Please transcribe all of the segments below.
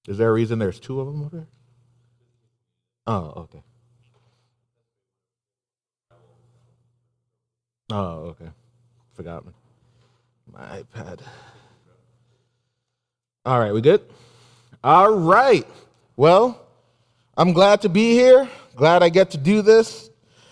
Is there a reason there's two of them over there? Oh, okay. Oh, okay. Forgot my iPad. All right, we good? All right. Well, I'm glad to be here. Glad I get to do this.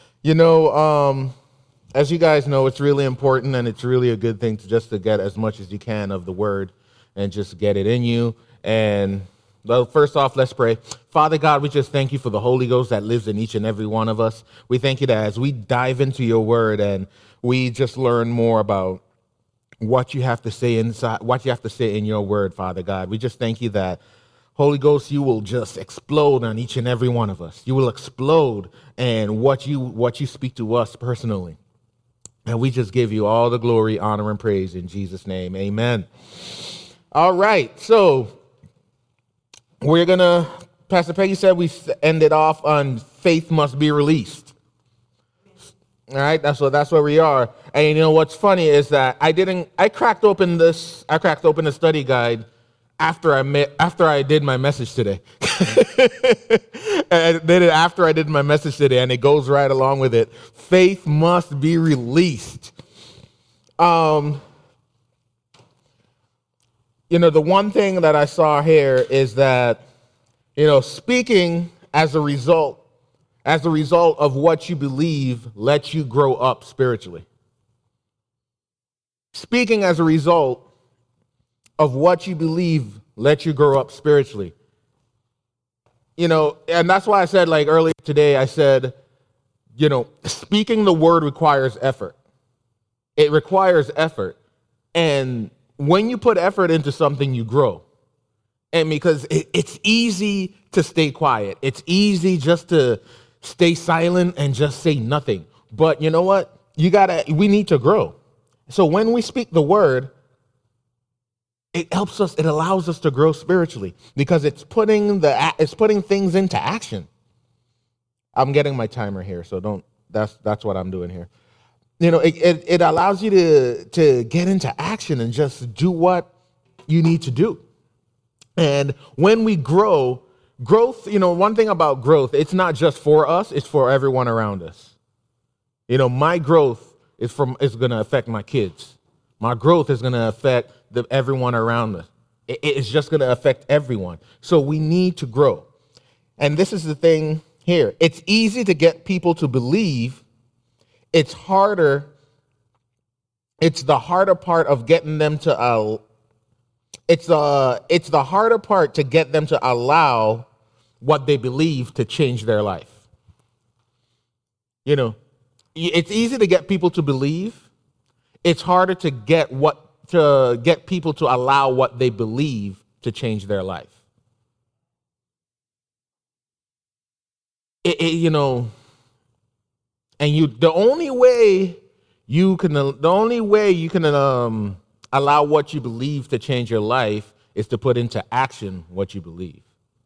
As you guys know, it's really important and it's really a good thing to get as much as you can of the word and just get it in you. And well, first off, let's pray. Father God, we just thank you for the Holy Ghost that lives in each and every one of us. We thank you that as we dive into your word and we just learn more about what you have to say inside, what you have to say in your word, Father God. We just thank you that, Holy Ghost, you will just explode on each and every one of us. You will explode and what you speak to us personally. And we just give you all the glory, honor, and praise in Jesus' name. Amen. All right. So we're going to, Pastor Peggy said we ended off on faith must be released. All right. That's where we are. And you know what's funny is that I cracked open the study guide after I did my message today. And I did it after I did my message today, and it goes right along with it. Faith must be released. The one thing that I saw here is that, speaking as a result of what you believe lets you grow up spiritually. Speaking as a result of what you believe lets you grow up spiritually. And that's why I said, like earlier today, I said, speaking the word requires effort. It requires effort. And when you put effort into something, you grow. And because it's easy to stay quiet. It's easy just to stay silent and just say nothing. But you know what? We need to grow. So when we speak the word, it helps us, it allows us to grow spiritually because it's putting things into action. I'm getting my timer here, so that's what I'm doing here. It allows you to get into action and just do what you need to do. And when we growth, one thing about growth, it's not just for us, it's for everyone around us. My growth is going to affect my kids. My growth is going to affect everyone around us. It's just going to affect everyone. So we need to grow. And this is the thing here. It's easy to get people to believe. It's harder. It's the harder part of getting them to. It's the harder part to get them to allow what they believe to change their life. It's easy to get people to believe. It's harder to get people to allow what they believe to change their life. The only way you can allow what you believe to change your life is to put into action what you believe.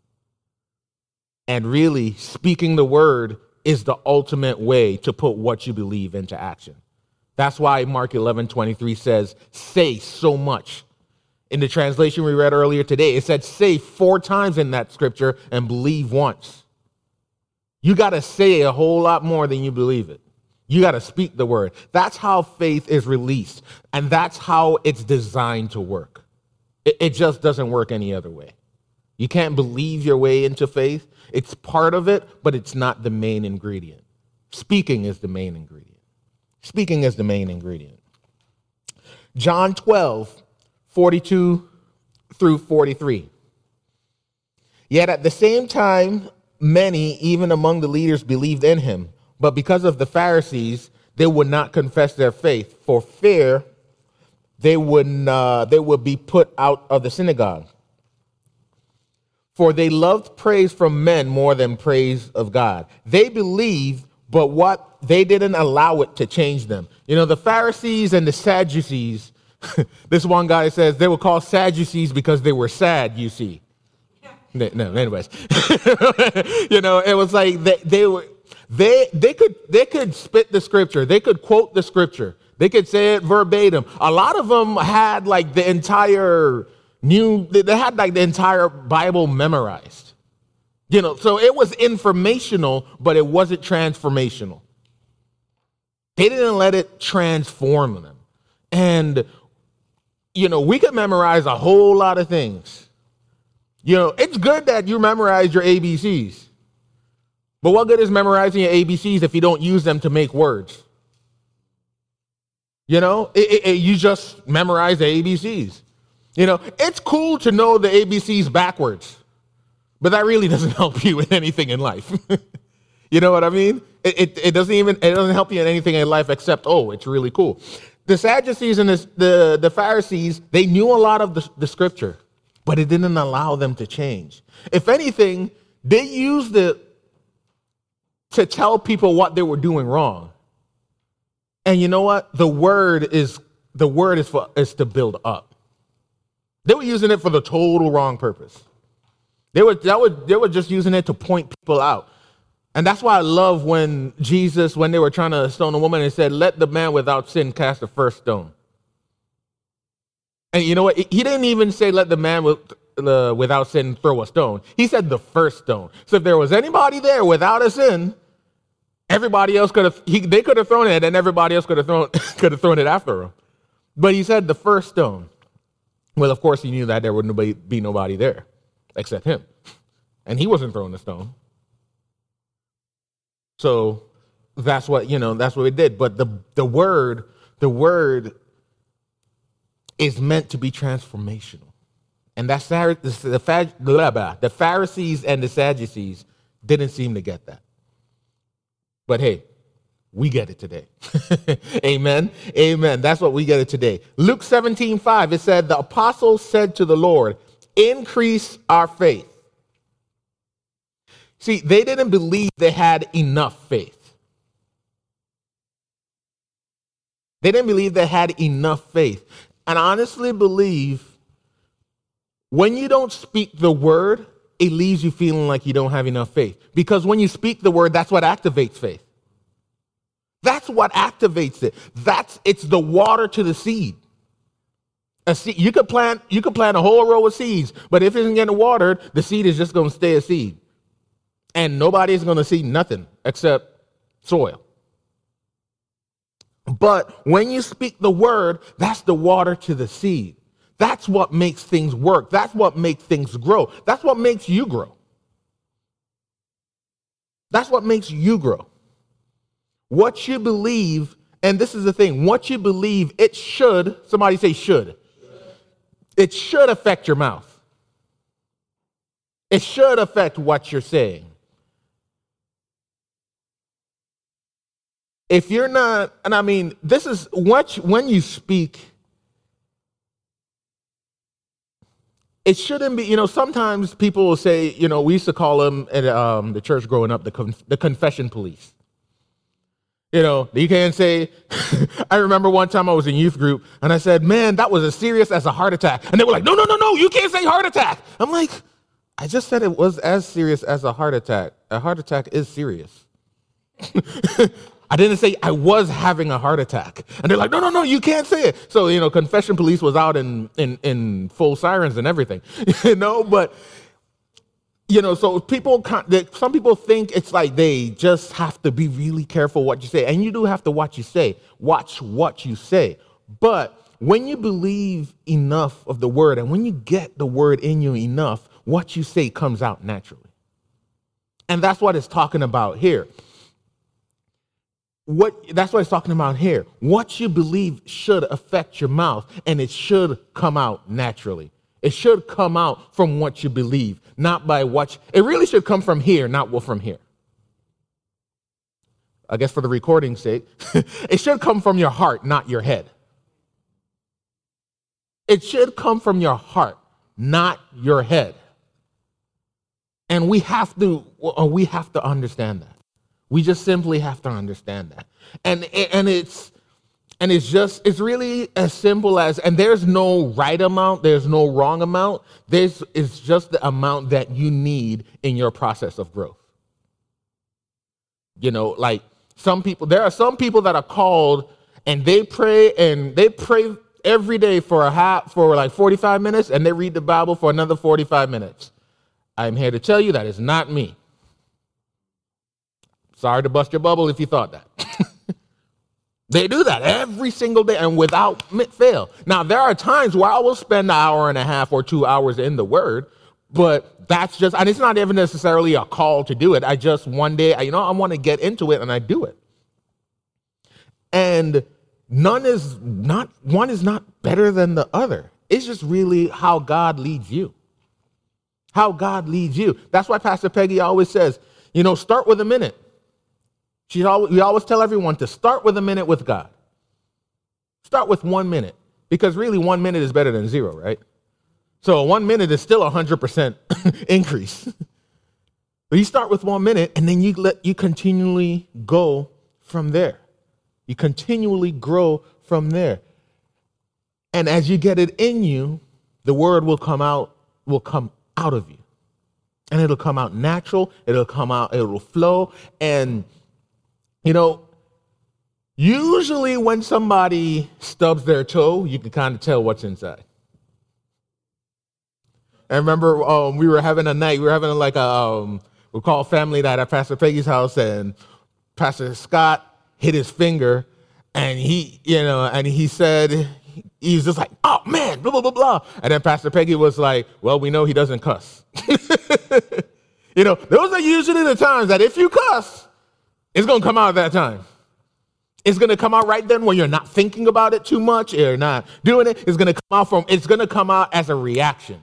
And really, speaking the word is the ultimate way to put what you believe into action. That's why Mark 11:23 says, say so much. In the translation we read earlier today, it said say 4 times in that scripture and believe once. You got to say a whole lot more than you believe it. You got to speak the word. That's how faith is released, and that's how it's designed to work. It just doesn't work any other way. You can't believe your way into faith. It's part of it, but it's not the main ingredient. Speaking is the main ingredient. Speaking is the main ingredient. John 12:42 through 43. Yet at the same time, many, even among the leaders, believed in him. But because of the Pharisees, they would not confess their faith for fear they would be put out of the synagogue. For they loved praise from men more than praise of God. They believed, but they didn't allow it to change them. The Pharisees and the Sadducees, this one guy says they were called Sadducees because they were sad, you see. No, anyways. It was like they could spit the scripture. They could quote the scripture. They could say it verbatim. A lot of them had like the entire they had like the entire Bible memorized. So it was informational, but it wasn't transformational. They didn't let it transform them. And, we could memorize a whole lot of things. It's good that you memorize your ABCs. But what good is memorizing your ABCs if you don't use them to make words? You just memorize the ABCs. It's cool to know the ABCs backwards, but that really doesn't help you in anything in life. You know what I mean? It doesn't help you in anything in life except, it's really cool. The Sadducees and the Pharisees, they knew a lot of the scripture, but it didn't allow them to change. If anything, they used it to tell people what they were doing wrong. And you know what? The word is to build up. They were using it for the total wrong purpose. They were just using it to point people out. And that's why I love when Jesus, when they were trying to stone a woman, and said, "Let the man without sin cast the first stone." And you know what? He didn't even say, "Let the man without sin throw a stone." He said the first stone. So if there was anybody there without a sin, everybody else could have thrown it, and everybody else could have thrown it after him. But he said the first stone. Well, of course, he knew that there wouldn't be nobody there except him, and he wasn't throwing the stone. So that's what it did. But the word is meant to be transformational, and the Pharisees and the Sadducees didn't seem to get that. But hey, we get it today. Amen. Amen. That's what we get it today. Luke 17:5, it said, the apostles said to the Lord, "Increase our faith." See, they didn't believe they had enough faith. They didn't believe they had enough faith. And I honestly believe when you don't speak the word, it leaves you feeling like you don't have enough faith. Because when you speak the word, that's what activates faith. That's what activates it. It's the water to the seed. A seed, you could plant a whole row of seeds, but if it isn't getting watered, the seed is just going to stay a seed. And nobody's going to see nothing except soil. But when you speak the word, that's the water to the seed. That's what makes things work. That's what makes things grow. That's what makes you grow. That's what makes you grow. What you believe, and this is the thing, what you believe, it should, somebody say should. It should affect your mouth. It should affect what you're saying. If you're not, and I mean, this is what, when you speak, it shouldn't be, sometimes people will say, we used to call them at the church growing up, the confession police. You can't say, I remember one time I was in youth group and I said, "Man, that was as serious as a heart attack." And they were like, no, you can't say heart attack. I'm like, I just said it was as serious as a heart attack. A heart attack is serious. I didn't say I was having a heart attack. And they're like, no, you can't say it. So, confession police was out in full sirens and everything, but, so some people think it's like they just have to be really careful what you say. And you do have to watch what you say. But when you believe enough of the word and when you get the word in you enough, what you say comes out naturally. And that's what it's talking about here. That's what it's talking about here. What you believe should affect your mouth, and it should come out naturally. It should come out from what you believe, not by it really should come from here, not from here. I guess for the recording's sake, it should come from your heart, not your head. It should come from your heart, not your head. And we have to understand that. We just simply have to understand that. And it's really as simple as, and there's no right amount, there's no wrong amount. It's just the amount that you need in your process of growth. Like there are some people that are called and they pray every day for like 45 minutes, and they read the Bible for another 45 minutes. I'm here to tell you that is not me. Sorry to bust your bubble if you thought that. They do that every single day and without fail. Now, there are times where I will spend an hour and a half or 2 hours in the Word, but that's just, and it's not even necessarily a call to do it. I just one day, I want to get into it, and I do it. And one is not better than the other. It's just really how God leads you. How God leads you. That's why Pastor Peggy always says, start with a minute. We always tell everyone to start with a minute with God. Start with 1 minute, because really 1 minute is better than 0, right? So 1 minute is still 100% increase. But you start with 1 minute, and then you continually go from there. You continually grow from there. And as you get it in you, the word will come out of you. And it'll come out natural, it'll flow. And, usually when somebody stubs their toe, you can kind of tell what's inside. I remember we were having we call family night at Pastor Peggy's house, and Pastor Scott hit his finger, and he said, he was just like, oh man, blah, blah, blah, blah. And then Pastor Peggy was like, well, we know he doesn't cuss. Those are usually the times that if you cuss, it's going to come out at that time. It's going to come out right then when you're not thinking about it too much, you're not doing it. It's going to come out as a reaction.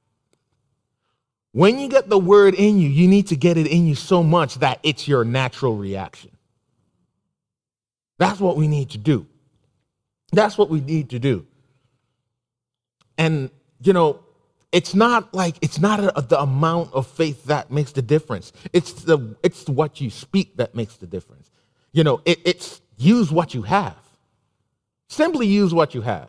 When you get the word in you, you need to get it in you so much that it's your natural reaction. That's what we need to do. That's what we need to do. And, it's not the amount of faith that makes the difference. It's what you speak that makes the difference. It's use what you have. Simply use what you have.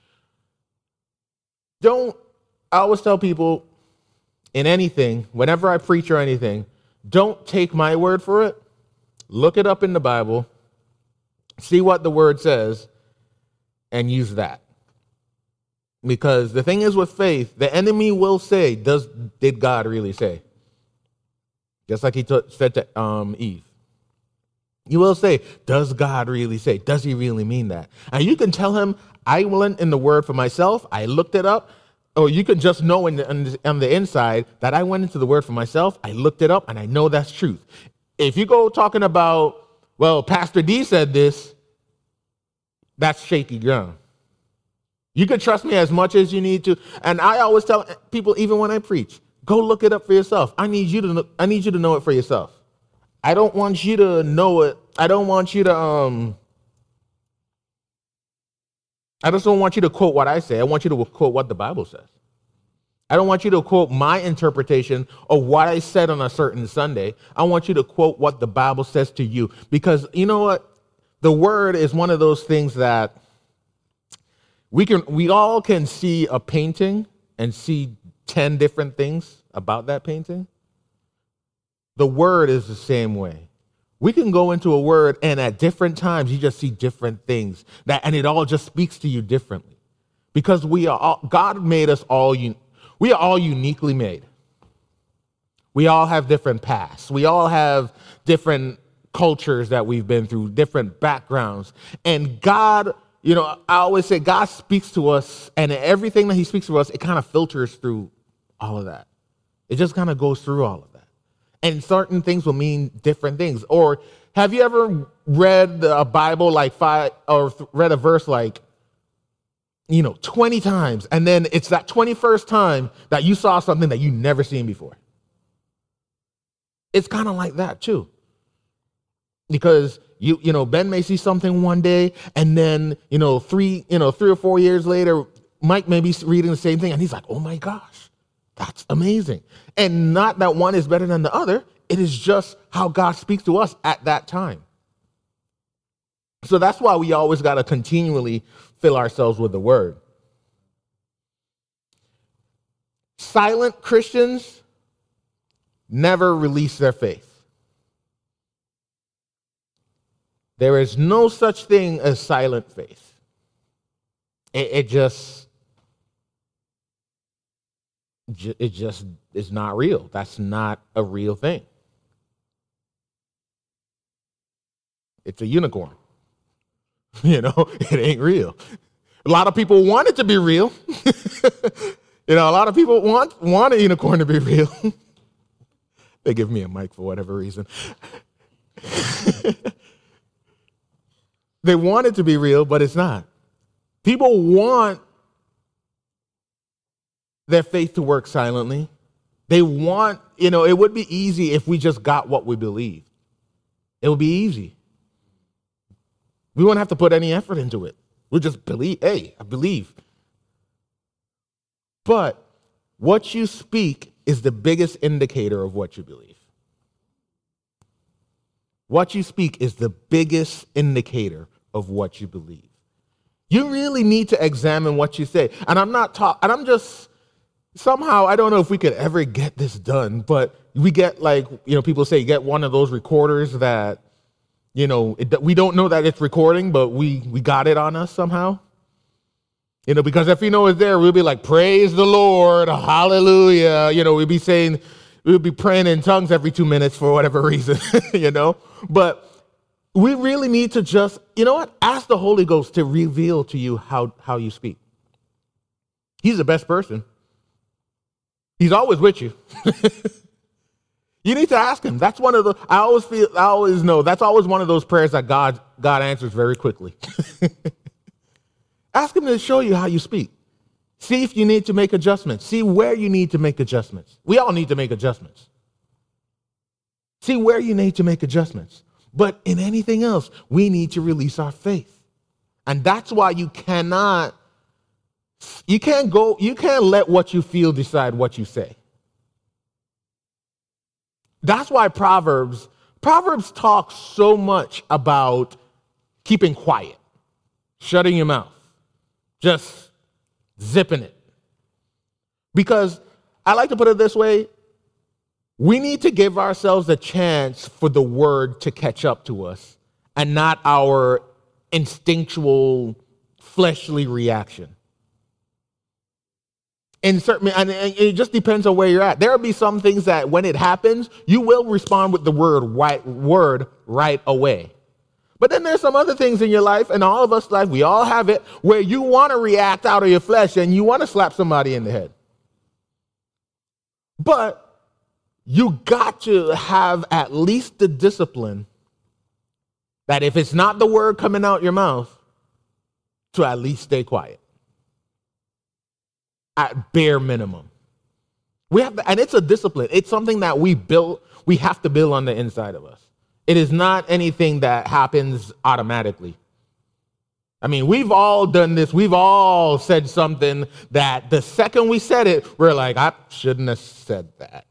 I always tell people in anything, whenever I preach or anything, don't take my word for it. Look it up in the Bible. See what the word says, and use that. Because the thing is with faith, the enemy will say, did God really say? Just like he said to Eve. He will say, does God really say? Does he really mean that? And you can tell him, I went in the word for myself, I looked it up, or you can just know on the inside that I went into the word for myself, I looked it up, and I know that's truth. If you go talking about, well, Pastor D said this, that's shaky ground. You can trust me as much as you need to. And I always tell people, even when I preach, go look it up for yourself. I need you to know it for yourself. I don't want you to know it. I don't want you to I just don't want you to quote what I say. I want you to quote what the Bible says. I don't want you to quote my interpretation of what I said on a certain Sunday. I want you to quote what the Bible says to you. Because you know what? The word is one of those things that we all can see a painting and see 10 different things about that painting. The word is the same way. We can go into a word and at different times you just see different things and it all just speaks to you differently. Because God made us all, we are all uniquely made. We all have different pasts. We all have different cultures that we've been through, different backgrounds. And God, I always say God speaks to us, and everything that he speaks to us, it kind of filters through all of that. It just kind of goes through all of that. And certain things will mean different things. Or have you ever read a Bible read a verse 20 times, and then it's that 21st time that you saw something that you never seen before? It's kind of like that too. Because Ben may see something one day, and then 3 or 4 years later, Mike may be reading the same thing, and he's like, "Oh my gosh, that's amazing!" And not that one is better than the other. It is just how God speaks to us at that time. So that's why we always got to continually fill ourselves with the word. Silent Christians never release their faith. There is no such thing as silent faith. It just is not real. That's not a real thing. It's a unicorn. It ain't real. A lot of people want it to be real. A lot of people want a unicorn to be real. They give me a mic for whatever reason. They want it to be real, but it's not. People want their faith to work silently. They want, it would be easy if we just got what we believe. It would be easy. We won't have to put any effort into it. We'll just believe, hey, I believe. But what you speak is the biggest indicator of what you believe. What you speak is the biggest indicator of what you believe. You really need to examine what you say. And I'm just, somehow, I don't know if we could ever get this done, but we get people say, get one of those recorders that, we don't know that it's recording, but we got it on us somehow. Because if it's there, we'll be like, praise the Lord, hallelujah. We'll be praying in tongues every 2 minutes for whatever reason, But we really need to just, ask the Holy Ghost to reveal to you how you speak. He's the best person. He's always with you. You need to ask him. That's one of the, I always know, that's always one of those prayers that God answers very quickly. Ask him to show you how you speak. See if you need to make adjustments. See where you need to make adjustments. We all need to make adjustments. See where you need to make adjustments. But in anything else, we need to release our faith. And that's why you can't let what you feel decide what you say. That's why Proverbs talk so much about keeping quiet, shutting your mouth, just zipping it. Because I like to put it this way, we need to give ourselves a chance for the word to catch up to us and not our instinctual, fleshly reaction. And it just depends on where you're at. There will be some things that when it happens, you will respond with the word right away. But then there's some other things in your life, and all of us life, we all have it, where you want to react out of your flesh and you want to slap somebody in the head. But you got to have at least the discipline that if it's not the word coming out your mouth, to at least stay quiet. At bare minimum. We have to, and it's a discipline. It's something that we have to build on the inside of us. It is not anything that happens automatically. I mean, we've all done this. We've all said something that the second we said it, we're like, I shouldn't have said that.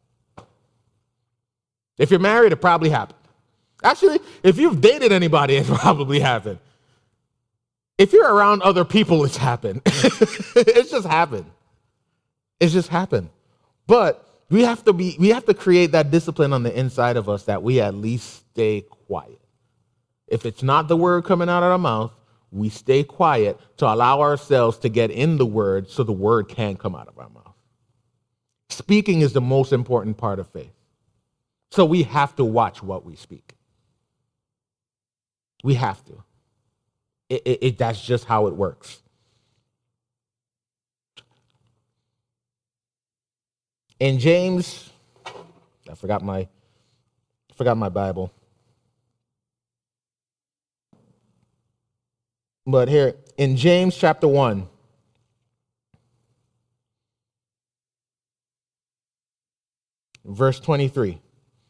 If you're married, it probably happened. Actually, if you've dated anybody, it probably happened. If you're around other people, it's happened. It's just happened. It's just happened. But we have to create that discipline on the inside of us that we at least stay quiet. If it's not the word coming out of our mouth, we stay quiet to allow ourselves to get in the word so the word can come out of our mouth. Speaking is the most important part of faith. So we have to watch what we speak. We have to. That's just how it works. In James, I forgot my Bible. But here, in James chapter 1, verse 23,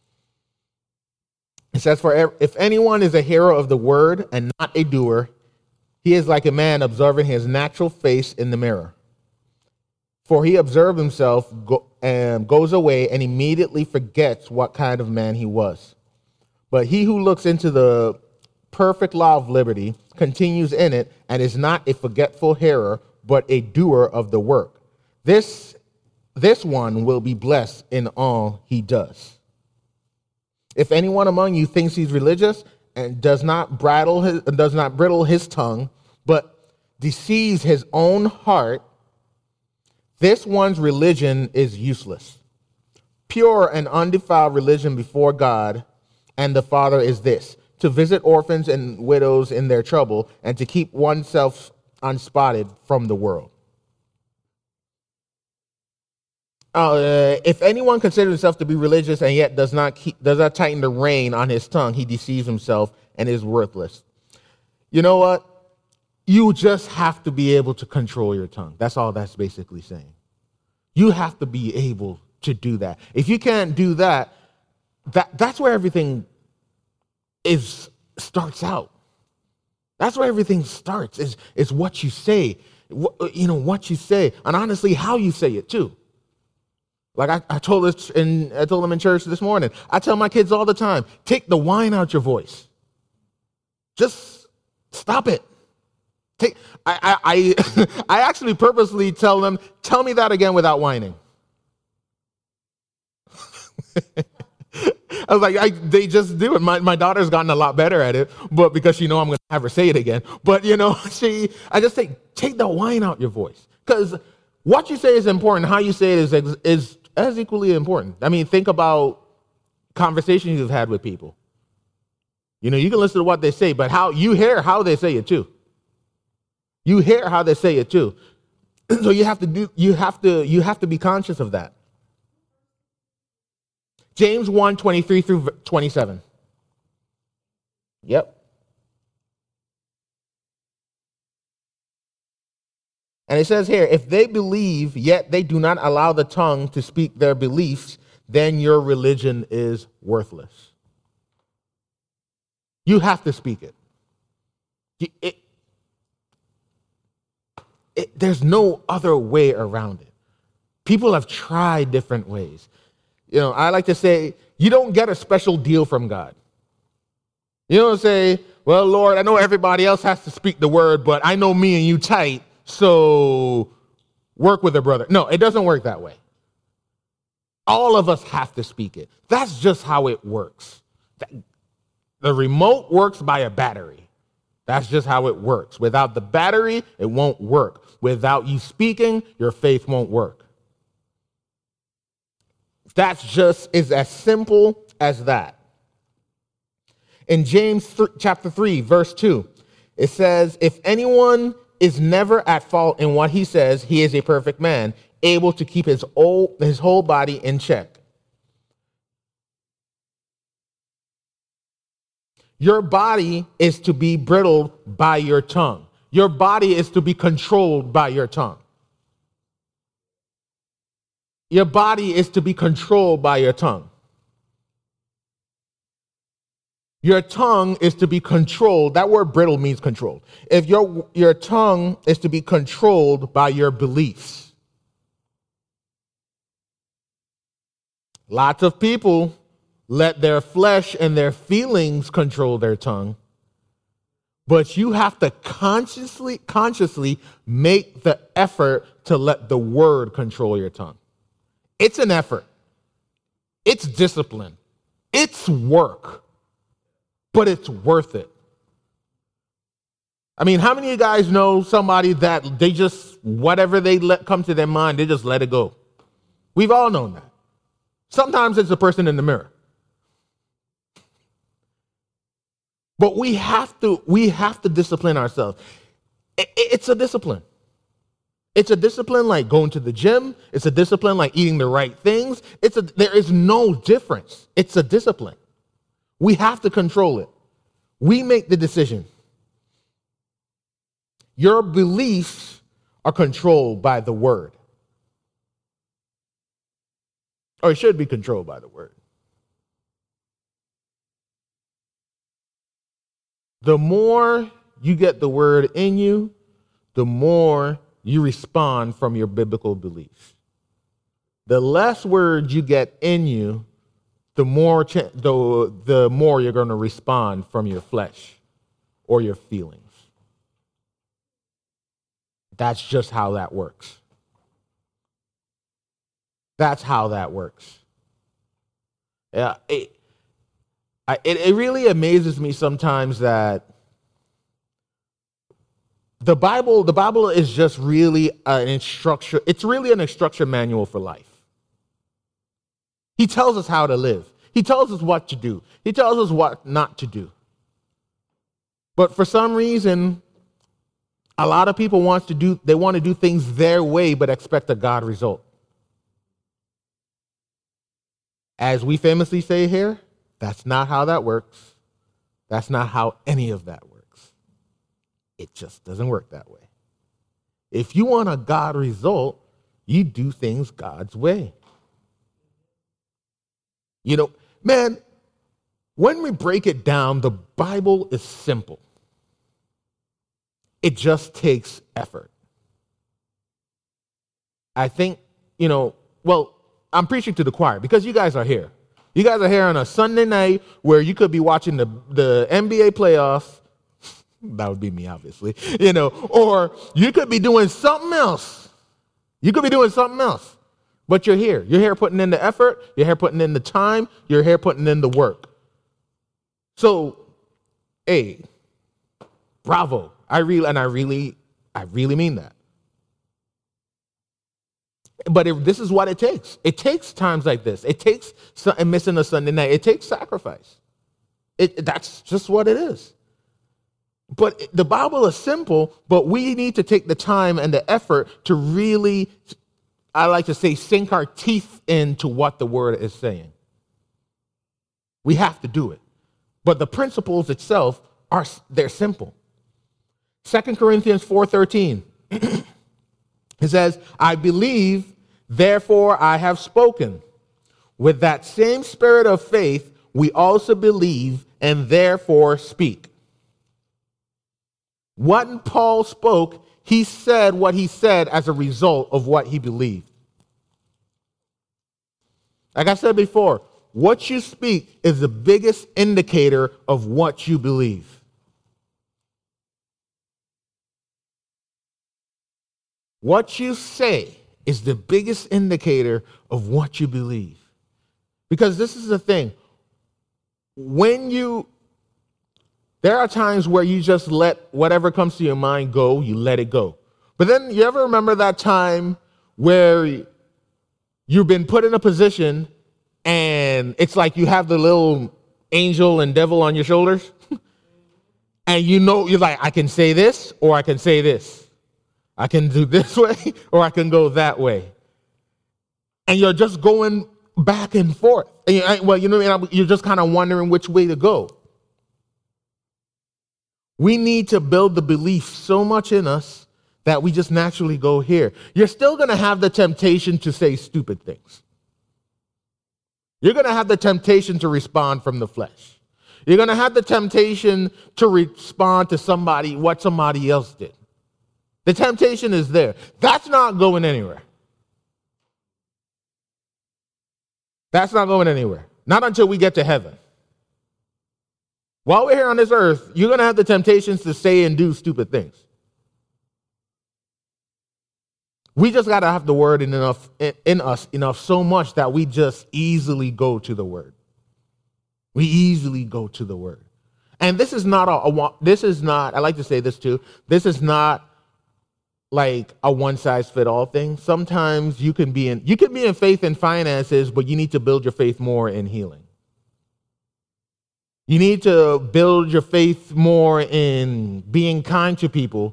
it says, "For if anyone is a hearer of the word and not a doer, he is like a man observing his natural face in the mirror. For he observes himself, goes away, and immediately forgets what kind of man he was. But he who looks into the perfect law of liberty continues in it and is not a forgetful hearer, but a doer of the work. This one will be blessed in all he does. If anyone among you thinks he's religious and does not bridle his tongue, but deceives his own heart, this one's religion is useless. Pure and undefiled religion before God and the Father is this: to visit orphans and widows in their trouble and to keep oneself unspotted from the world. If anyone considers himself to be religious and yet does not tighten the rein on his tongue, he deceives himself and is worthless. You know what? You just have to be able to control your tongue. That's all that's basically saying. You have to be able to do that. If you can't do that, that's where everything starts out. That's where everything starts, is what you say. What you say, and honestly, how you say it too. Like I told them in church this morning. I tell my kids all the time, take the whine out your voice. Just stop it. I actually purposely tell them, tell me that again without whining. I was like, they just do it. My daughter's gotten a lot better at it, but because she knows I'm going to have her say it again. But I just say, take the whine out your voice, because what you say is important. How you say it is as equally important. I mean, think about conversations you've had with people. You can listen to what they say, but you hear how they say it too. You hear how they say it too. So you have to be conscious of that. James 1:23 through 27. Yep. And it says here, if they believe, yet they do not allow the tongue to speak their beliefs, then your religion is worthless. You have to speak it. There's no other way around it. People have tried different ways. I like to say, you don't get a special deal from God. You don't say, well, Lord, I know everybody else has to speak the word, but I know me and you tight, so work with a brother. No, it doesn't work that way. All of us have to speak it. That's just how it works. The remote works by a battery. That's just how it works. Without the battery, it won't work. Without you speaking, your faith won't work. That's just is as simple as that. In James chapter 3, verse 2, it says, if anyone is never at fault in what he says, he is a perfect man, able to keep his whole body in check. Your body is to be bridled by your tongue. Your body is to be controlled by your tongue. Your body is to be controlled by your tongue. Your tongue is to be controlled. That word brittle means controlled. If your tongue is to be controlled by your beliefs. Lots of people let their flesh and their feelings control their tongue. But you have to consciously make the effort to let the word control your tongue. It's an effort. It's discipline. It's work. But it's worth it. I mean, how many of you guys know somebody that they just, whatever they let come to their mind, they just let it go? We've all known that. Sometimes it's the person in the mirror. But we have to discipline ourselves. It's a discipline. It's a discipline like going to the gym. It's a discipline like eating the right things. There is no difference. It's a discipline. We have to control it. We make the decision. Your beliefs are controlled by the word. Or it should be controlled by the word. The more you get the word in you, the more you respond from your biblical beliefs. The less word you get in you, the more you're going to respond from your flesh or your feelings. That's just how that works. That's how that works. Yeah, it really amazes me sometimes that The Bible is just really an instruction. It's really an instruction manual for life. He tells us how to live. He tells us what to do. He tells us what not to do. But for some reason, a lot of people want to do things their way, but expect a God result. As we famously say here, that's not how that works. That's not how any of that works. It just doesn't work that way. If you want a God result, you do things God's way. You know, man, when we break it down, the Bible is simple. It just takes effort. I think, I'm preaching to the choir because you guys are here. You guys are here on a Sunday night where you could be watching the NBA playoffs. That would be me, obviously. Or you could be doing something else. But you're here. You're here putting in the effort. You're here putting in the time. You're here putting in the work. So, hey, bravo. I really mean that. But this is what it takes. It takes times like this. It takes missing a Sunday night. It takes sacrifice. That's just what it is. But the Bible is simple, but we need to take the time and the effort to really, I like to say, sink our teeth into what the word is saying. We have to do it. But the principles itself they're simple. 2 Corinthians 4:13. It says, I believe, therefore I have spoken. With that same spirit of faith, we also believe and therefore speak. When Paul spoke, he said what he said as a result of what he believed. Like I said before, what you speak is the biggest indicator of what you believe. What you say is the biggest indicator of what you believe. Because this is the thing. There are times where you just let whatever comes to your mind go, you let it go. But then you ever remember that time where you've been put in a position and it's like you have the little angel and devil on your shoulders? And you're like, I can say this or I can say this. I can do this way or I can go that way. And you're just going back and forth. And you're just kind of wondering which way to go. We need to build the belief so much in us that we just naturally go here. You're still going to have the temptation to say stupid things. You're going to have the temptation to respond from the flesh. You're going to have the temptation to respond to what somebody else did. The temptation is there. That's not going anywhere. That's not going anywhere. Not until we get to heaven. While we're here on this earth, you're going to have the temptations to say and do stupid things. We just got to have the word in us enough so much that we just easily go to the word. We easily go to the word. And this is not I like to say this too, this is not like a one-size-fit-all thing. Sometimes you can be in faith and finances, but you need to build your faith more in healing. You need to build your faith more in being kind to people,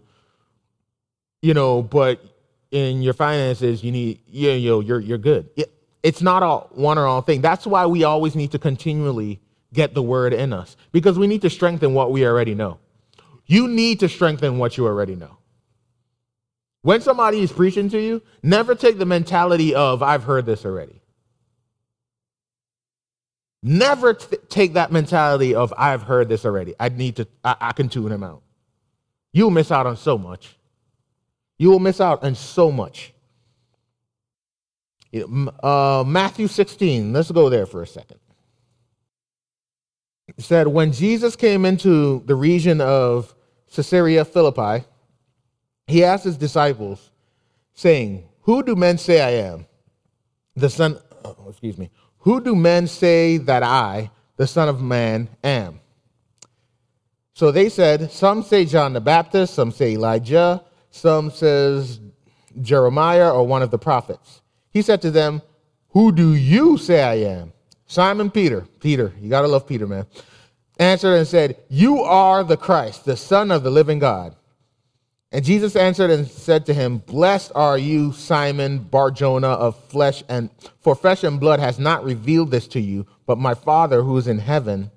but in your finances, you're good. It's not a one or all thing. That's why we always need to continually get the word in us, because we need to strengthen what we already know. You need to strengthen what you already know. When somebody is preaching to you, never take the mentality of, I've heard this already. Never take that mentality of, I've heard this already. I can tune him out. You'll miss out on so much. You will miss out on so much. Matthew 16, let's go there for a second. It said, when Jesus came into the region of Caesarea Philippi, he asked his disciples, saying, who do men say I am? Who do men say that I, the Son of Man, am? So they said, some say John the Baptist, some say Elijah, some says Jeremiah or one of the prophets. He said to them, who do you say I am? Simon Peter, you got to love Peter, man, answered and said, you are the Christ, the Son of the living God. And Jesus answered and said to him, blessed are you, Simon Bar-Jonah, for flesh and blood has not revealed this to you, but my Father who is in heaven.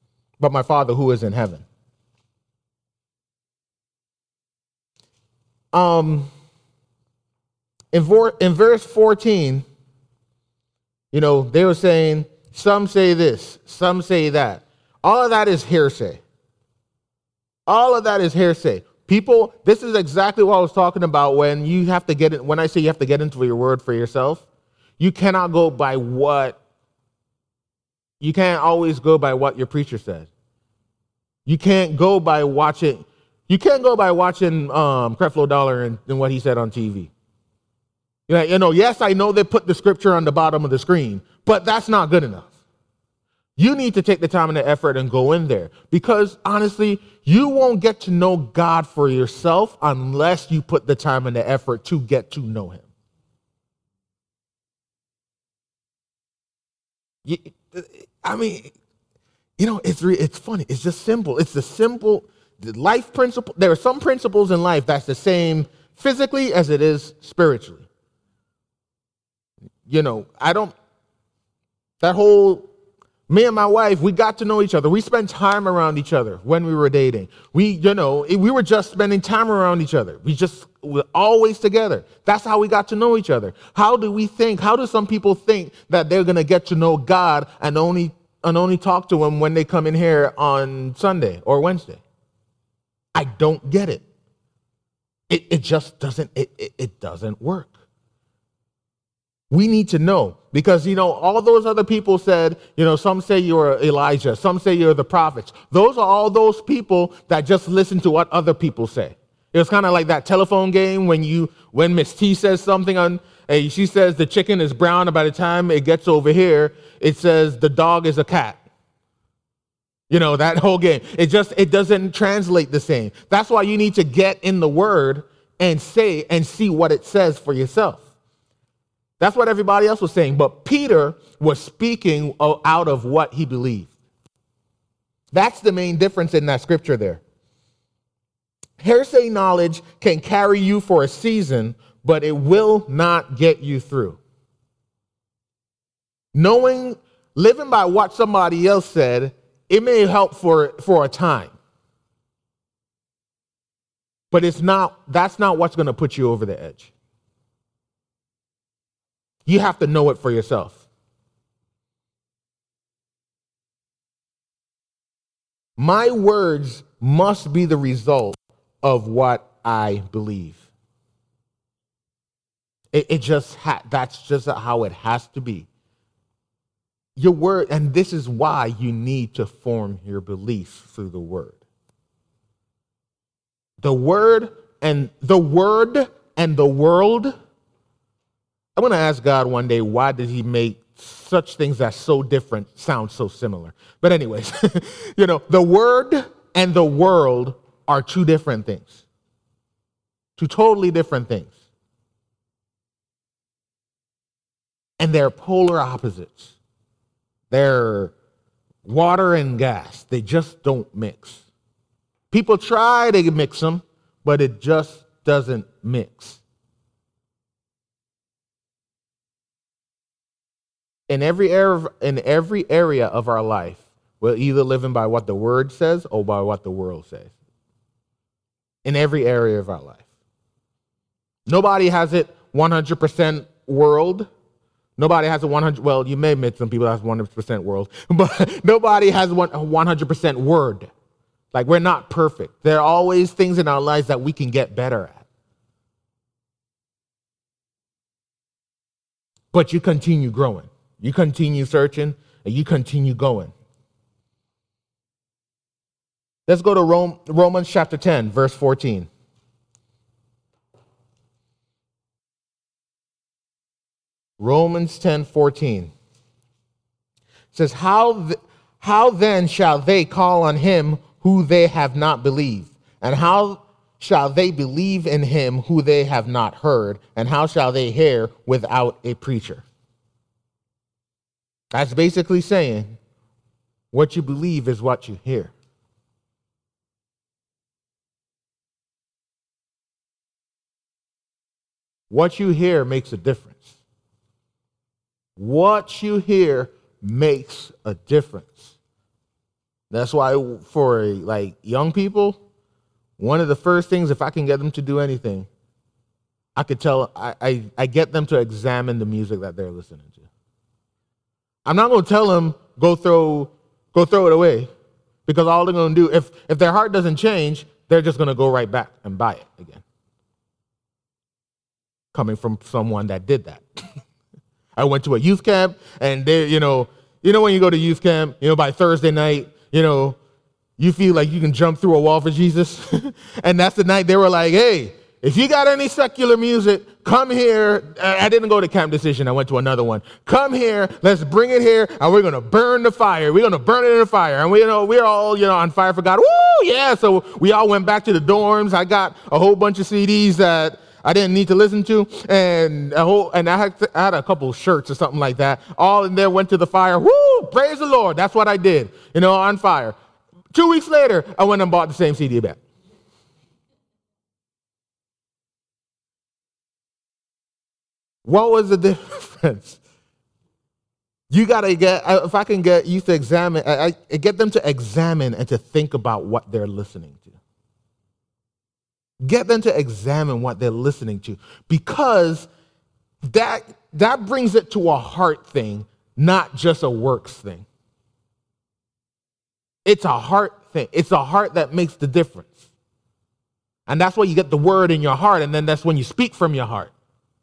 In verse 14, they were saying, some say this, some say that. All of that is hearsay. People, this is exactly what I was talking about when I say you have to get into your word for yourself. You cannot always go by what your preacher said. You can't go by watching Creflo Dollar and what he said on TV. Yes, I know they put the scripture on the bottom of the screen, but that's not good enough. You need to take the time and the effort and go in there, because honestly, you won't get to know God for yourself unless you put the time and the effort to get to know him. It's funny. It's just simple. It's the simple life principle. There are some principles in life that's the same physically as it is spiritually. Me and my wife, we got to know each other. We spent time around each other when we were dating. We were just spending time around each other. We're always together. That's how we got to know each other. How do some people think that they're going to get to know God and only talk to him when they come in here on Sunday or Wednesday? I don't get it. It just doesn't, it doesn't work. We need to know, because, all those other people said, some say you're Elijah, some say you're the prophets. Those are all those people that just listen to what other people say. It was kind of like that telephone game when Miss T says something she says the chicken is brown, and by the time it gets over here, it says the dog is a cat. That whole game. It doesn't translate the same. That's why you need to get in the word and see what it says for yourself. That's what everybody else was saying. But Peter was speaking out of what he believed. That's the main difference in that scripture there. Hearsay knowledge can carry you for a season, but it will not get you through. Living by what somebody else said, it may help for a time. But that's not what's going to put you over the edge. You have to know it for yourself. My words must be the result of what I believe. That's just how it has to be. Your word, and this is why you need to form your beliefs through the word. The word and the world. I'm going to ask God one day, why did he make such things that so different sound so similar? But anyways, the word and the world are two different things. Two totally different things. And they're polar opposites. They're water and gas. They just don't mix. People try to mix them, but it just doesn't mix. In every area of our life, we're either living by what the word says or by what the world says. In every area of our life. Nobody has it 100% world. Nobody has a 100, well, you may admit some people have 100% world, but nobody has 100% word. Like, we're not perfect. There are always things in our lives that we can get better at. But you continue growing. You continue searching, and you continue going. Let's go to Romans chapter 10, verse 14. Romans 10:14. It says, How then shall they call on him who they have not believed? And how shall they believe in him who they have not heard? And how shall they hear without a preacher? That's basically saying what you believe is what you hear. What you hear makes a difference. What you hear makes a difference. That's why for young people, one of the first things, if I can get them to do anything, I get them to examine the music that they're listening to. I'm not going to tell them go throw it away, because all they're going to do, if their heart doesn't change, they're just going to go right back and buy it again. Coming from someone that did that. I went to a youth camp, and they, you know when you go to youth camp, by Thursday night, you feel like you can jump through a wall for Jesus. And that's the night they were like, hey, if you got any secular music, come here. I didn't go to Camp Decision. I went to another one. Come here. Let's bring it here, and we're going to burn the fire. We're going to burn it in the fire. And we're all, on fire for God. Woo, yeah. So we all went back to the dorms. I got a whole bunch of CDs that I didn't need to listen to, and I had a couple shirts or something like that. All in there, went to the fire. Woo! Praise the Lord. That's what I did. On fire. 2 weeks later, I went and bought the same CD back. What was the difference? You gotta if I can get you to examine, I get them to examine and to think about what they're listening to. Get them to examine what they're listening to, because that brings it to a heart thing, not just a works thing. It's a heart thing. It's a heart that makes the difference. And that's why you get the word in your heart, and then that's when you speak from your heart.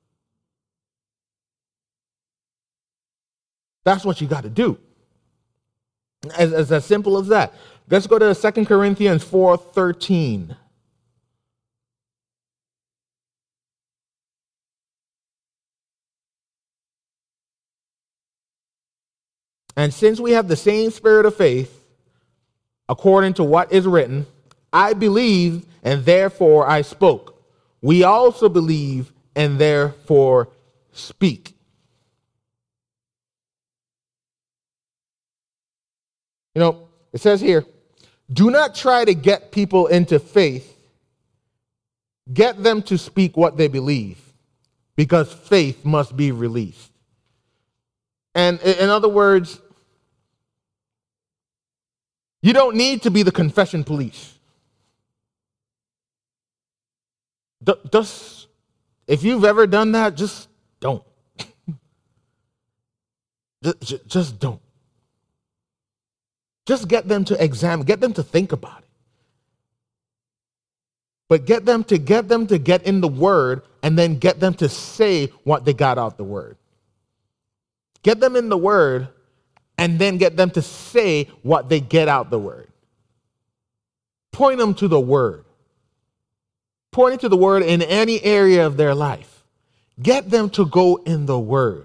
That's what you got to do. As simple as that. Let's go to 2 Corinthians 4:13. And since we have the same spirit of faith, according to what is written, I believed and therefore I spoke. We also believe and therefore speak. It says here, do not try to get people into faith. Get them to speak what they believe, because faith must be released. And in other words, you don't need to be the confession police. Just, if you've ever done that, just don't. Just don't. Just get them to examine, get them to think about it. But get them to get in the word, and then get them to say what they got out the word. Get them in the word, and then get them to say what they get out the word. Point them to the word. Point to the word in any area of their life. Get them to go in the word.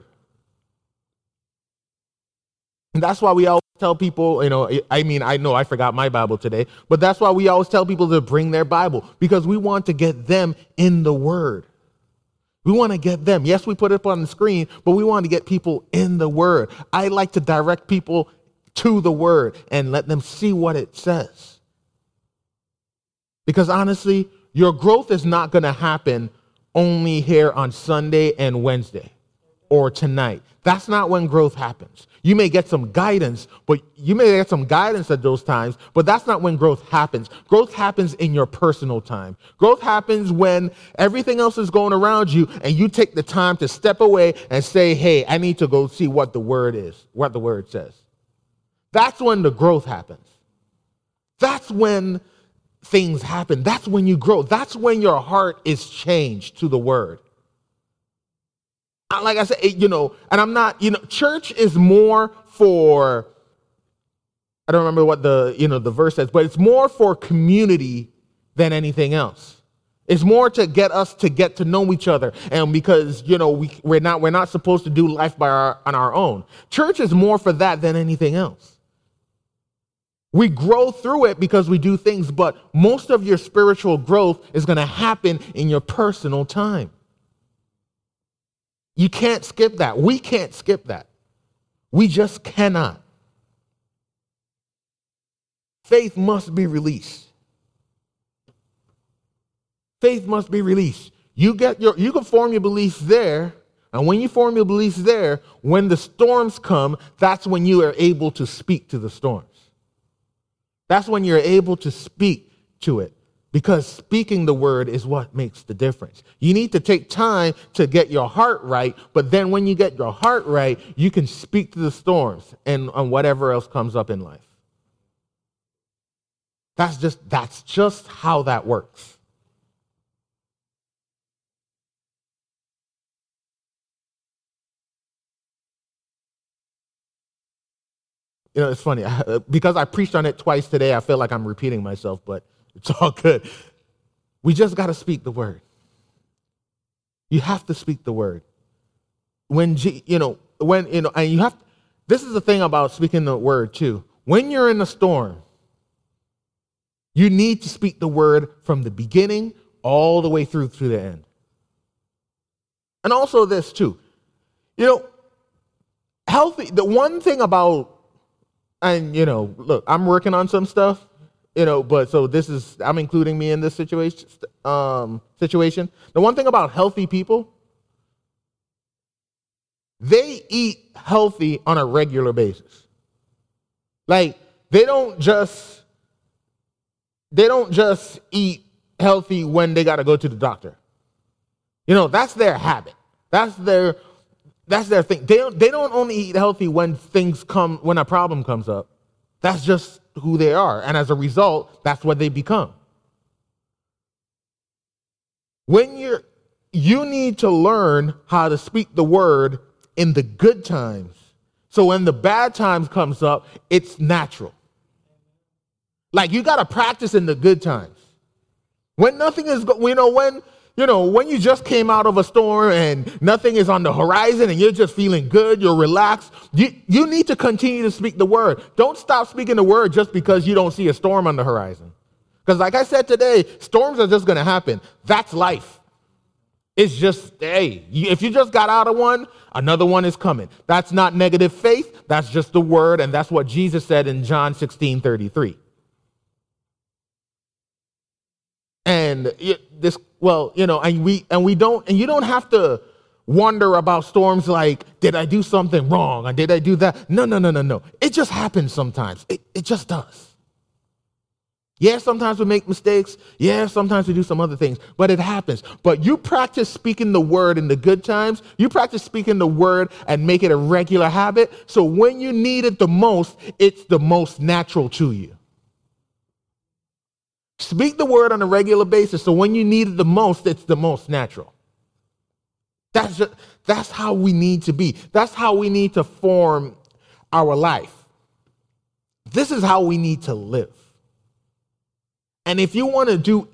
And that's why we always tell people, I know I forgot my Bible today, but that's why we always tell people to bring their Bible, because we want to get them in the word. We want to get them. Yes, we put it up on the screen, but we want to get people in the word. I like to direct people to the word and let them see what it says. Because honestly, your growth is not going to happen only here on Sunday and Wednesday or tonight. That's not when growth happens. You may get some guidance, at those times, but that's not when growth happens. Growth happens in your personal time. Growth happens when everything else is going around you, and you take the time to step away and say, hey, I need to go see what the word is, what the word says. That's when the growth happens. That's when things happen. That's when you grow. That's when your heart is changed to the word. Like I said, and I'm not, church is more for, I don't remember what the verse says, but it's more for community than anything else. It's more to get us to get to know each other. And because, we're not supposed to do life on our own. Church is more for that than anything else. We grow through it because we do things, but most of your spiritual growth is going to happen in your personal time. You can't skip that. We can't skip that. We just cannot. Faith must be released. Faith must be released. You can form your beliefs there, and when you form your beliefs there, when the storms come, that's when you are able to speak to the storms. That's when you're able to speak to it, because speaking the word is what makes the difference. You need to take time to get your heart right, but then when you get your heart right, you can speak to the storms and on whatever else comes up in life. That's just how that works. You know, it's funny, because I preached on it twice today, I feel like I'm repeating myself, but it's all good. We just got to speak the word. You have to speak the word. And you have, this is the thing about speaking the word too. When you're in a storm, you need to speak the word from the beginning all the way through to the end. And also this too, the one thing about, and, look, I'm working on some stuff, but so I'm including me in this situation. The one thing about healthy people, they eat healthy on a regular basis. Like, they don't just eat healthy when they got to go to the doctor. That's their habit. That's their thing. They don't only eat healthy when when a problem comes up. That's just who they are. And as a result, that's what they become. You need to learn how to speak the word in the good times. So when the bad times comes up, it's natural. Like, you got to practice in the good times. When nothing is, when you just came out of a storm and nothing is on the horizon and you're just feeling good, you're relaxed, you need to continue to speak the word. Don't stop speaking the word just because you don't see a storm on the horizon. Because like I said today, storms are just going to happen. That's life. It's just, hey, if you just got out of one, another one is coming. That's not negative faith. That's just the word, and that's what Jesus said in John 16:33. And you don't have to wonder about storms like, did I do something wrong? Or did I do that? No. It just happens sometimes. It just does. Yeah, sometimes we make mistakes. Yeah, sometimes we do some other things, but it happens. But you practice speaking the word in the good times. You practice speaking the word and make it a regular habit. So when you need it the most, it's the most natural to you. Speak the word on a regular basis, so when you need it the most, it's the most natural. That's how we need to be. That's how we need to form our life. This is how we need to live. And if you want to do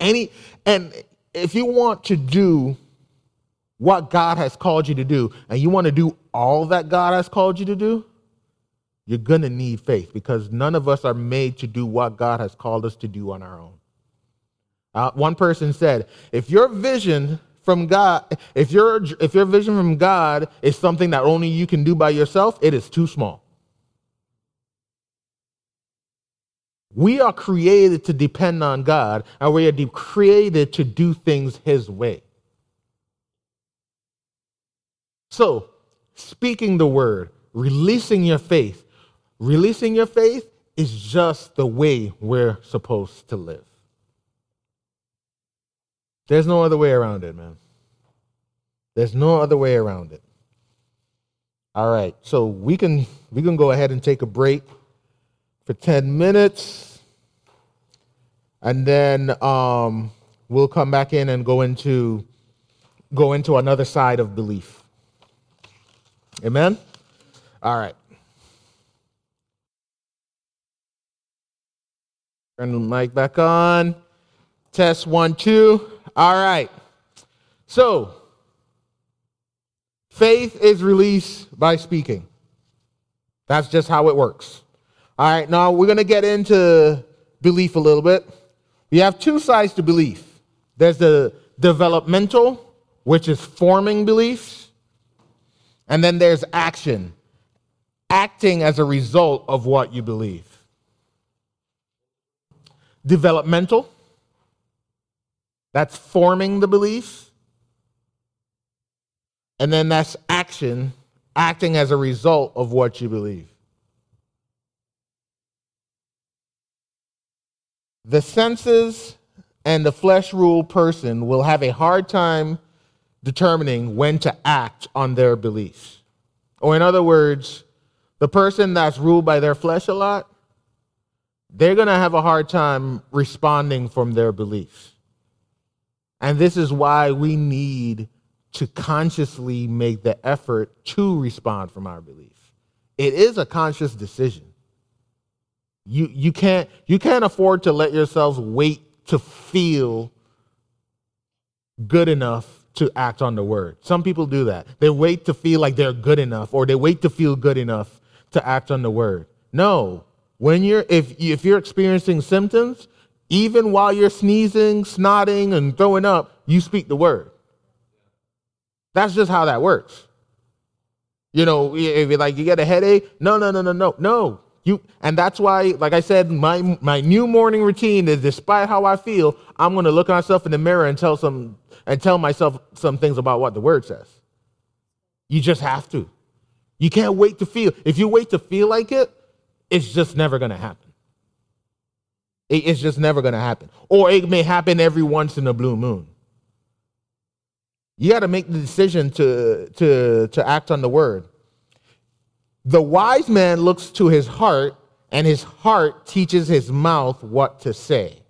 what God has called you to do, and you want to do all that God has called you to do, you're going to need faith, because none of us are made to do what God has called us to do on our own. One person said, if your vision from God is something that only you can do by yourself, it is too small. We are created to depend on God, and we are created to do things His way. So, speaking the word, releasing your faith is just the way we're supposed to live. There's no other way around it, man. There's no other way around it. All right, so we can go ahead and take a break for 10 minutes, and then we'll come back in and go into another side of belief. Amen? All right. Turn the mic back on. Test 1, 2. All right. So, faith is released by speaking. That's just how it works. All right, now we're going to get into belief a little bit. We have two sides to belief. There's the developmental, which is forming beliefs, and then there's action, acting as a result of what you believe. Developmental, that's forming the belief. And then that's action, acting as a result of what you believe. The senses and the flesh-ruled person will have a hard time determining when to act on their beliefs. Or in other words, the person that's ruled by their flesh a lot, they're going to have a hard time responding from their beliefs. And this is why we need to consciously make the effort to respond from our belief. It is a conscious decision. You can't afford to let yourselves wait to feel good enough to act on the word. Some people do that. They wait to feel like they're good enough, or they wait to feel good enough to act on the word. No, if you're experiencing symptoms, even while you're sneezing, snotting, and throwing up, you speak the word. That's just how that works. You know, if you're like you get a headache, no. And that's why, like I said, my new morning routine is, despite how I feel, I'm going to look at myself in the mirror and tell myself some things about what the word says. You just have to. You can't wait to feel. If you wait to feel like it, it's just never going to happen. It's just never going to happen. Or it may happen every once in a blue moon. You got to make the decision to act on the word. The wise man looks to his heart, and his heart teaches his mouth what to say.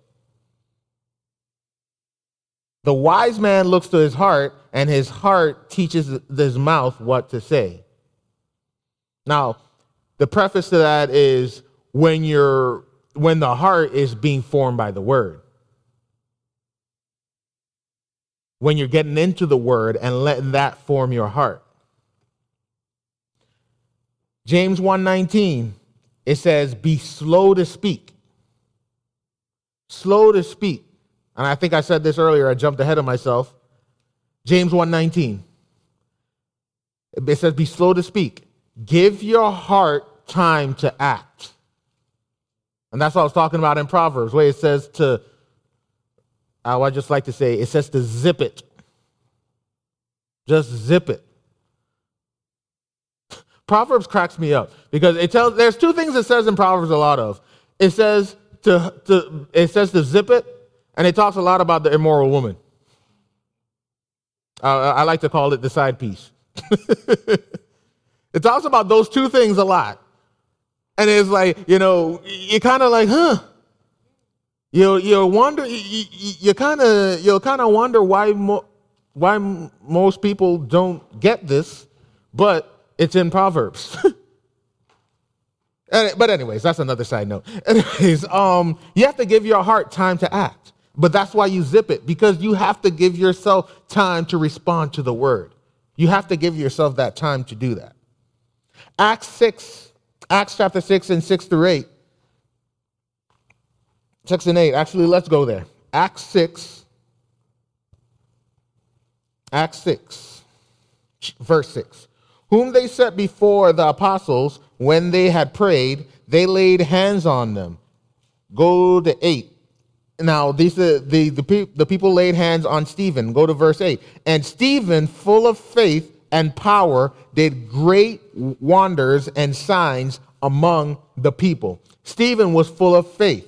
The wise man looks to his heart, and his heart teaches his mouth what to say. Now, the preface to that is when the heart is being formed by the word. When you're getting into the word and letting that form your heart. James 1:19, it says, be slow to speak. Slow to speak. And I think I said this earlier, I jumped ahead of myself. James 1:19. It says, be slow to speak. Give your heart time to act. And that's what I was talking about in Proverbs, where it says I just like to say, it says to zip it. Just zip it. Proverbs cracks me up because there's two things it says in Proverbs a lot of. It says to zip it, and it talks a lot about the immoral woman. I like to call it the side piece. It talks about those two things a lot. And it's like, you're kind of like, huh? You'll wonder. You kind of wonder why most people don't get this, but it's in Proverbs. But anyways, that's another side note. Anyways, you have to give your heart time to act, but that's why you zip it, because you have to give yourself time to respond to the word. You have to give yourself that time to do that. Acts chapter 6 and 6 through 8. 6 and 8. Actually, let's go there. Acts 6, verse 6. Whom they set before the apostles, when they had prayed, they laid hands on them. Go to 8. Now, these are the people laid hands on Stephen. Go to verse 8. And Stephen, full of faith and power, did great wonders and signs among the people. Stephen was full of faith.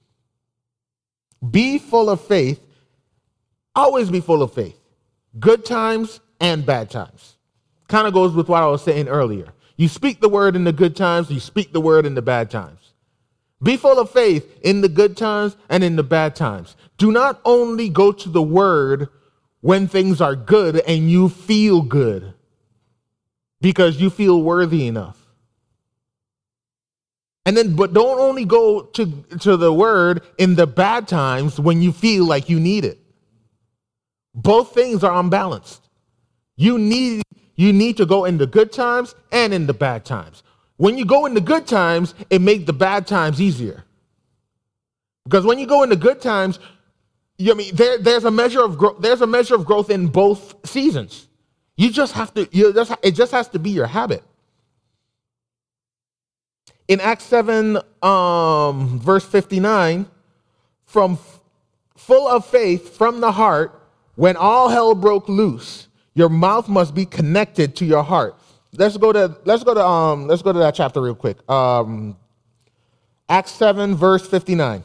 Be full of faith. Always be full of faith. Good times and bad times. Kind of goes with what I was saying earlier. You speak the word in the good times, you speak the word in the bad times. Be full of faith in the good times and in the bad times. Do not only go to the word when things are good and you feel good because you feel worthy enough. But don't only go to the word in the bad times when you feel like you need it. Both things are unbalanced. You need to go in the good times and in the bad times. When you go into good times, it makes the bad times easier. Because when you go into good times, there's a measure of growth. There's a measure of growth in both seasons. You just have to. It just has to be your habit. In Acts 7, verse 59, from full of faith from the heart, when all hell broke loose, your mouth must be connected to your heart. Let's go to that chapter real quick. Acts 7, verse 59.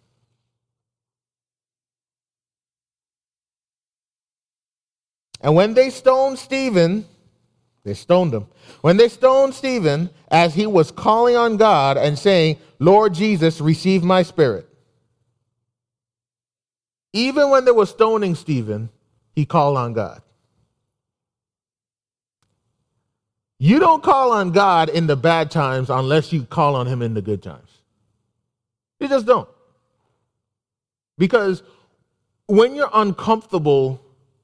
And when they stoned Stephen, they stoned him. When they stoned Stephen, as he was calling on God and saying, Lord Jesus, receive my spirit. Even when they were stoning Stephen, he called on God. You don't call on God in the bad times unless you call on him in the good times. You just don't. Because when you're uncomfortable,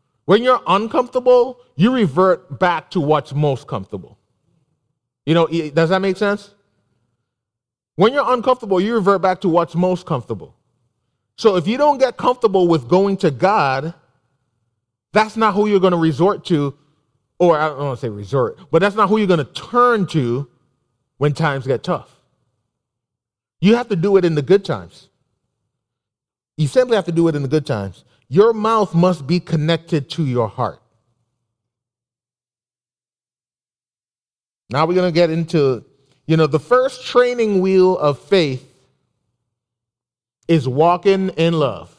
you revert back to what's most comfortable. Does that make sense? When you're uncomfortable, you revert back to what's most comfortable. So if you don't get comfortable with going to God, that's not who you're going to resort to, or I don't want to say resort, but that's not who you're going to turn to when times get tough. You have to do it in the good times. You simply have to do it in the good times. Your mouth must be connected to your heart. Now we're going to get into, the first training wheel of faith is walking in love.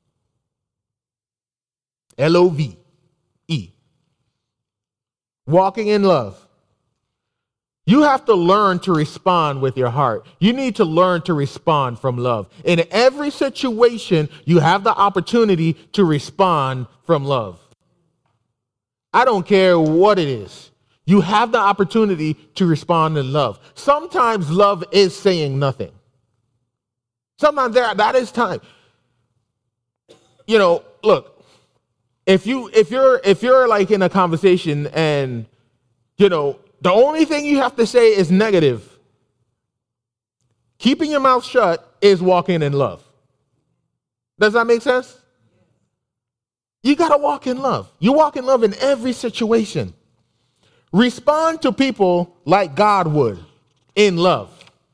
L-O-V-E. Walking in love. You have to learn to respond with your heart. You need to learn to respond from love. In every situation, you have the opportunity to respond from love. I don't care what it is. You have the opportunity to respond in love. Sometimes love is saying nothing. Sometimes that is time. Look, if you're like in a conversation and, the only thing you have to say is negative, keeping your mouth shut is walking in love. Does that make sense? You got to walk in love. You walk in love in every situation. Respond to people like God would, in love.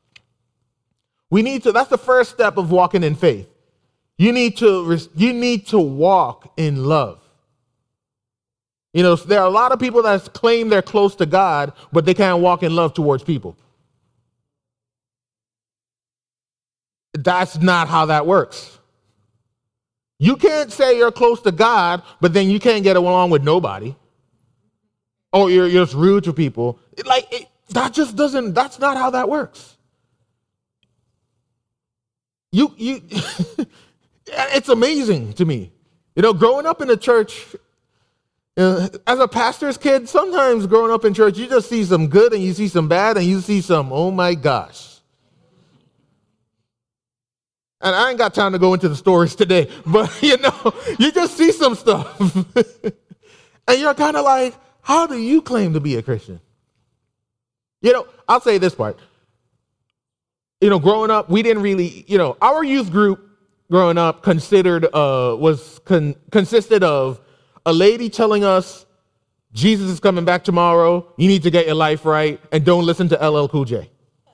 That's the first step of walking in faith. You need to walk in love. There are a lot of people that claim they're close to God, but they can't walk in love towards people. That's not how that works. You can't say you're close to God, but then you can't get along with nobody. Or you're just rude to people. That's not how that works. It's amazing to me. Growing up in the church, as a pastor's kid, sometimes growing up in church, you just see some good and you see some bad and you see some, oh my gosh. And I ain't got time to go into the stories today, but you just see some stuff. And you're kind of like, how do you claim to be a Christian? I'll say this part. Growing up, we didn't really, our youth group growing up consisted of a lady telling us, Jesus is coming back tomorrow, you need to get your life right, and don't listen to LL Cool J.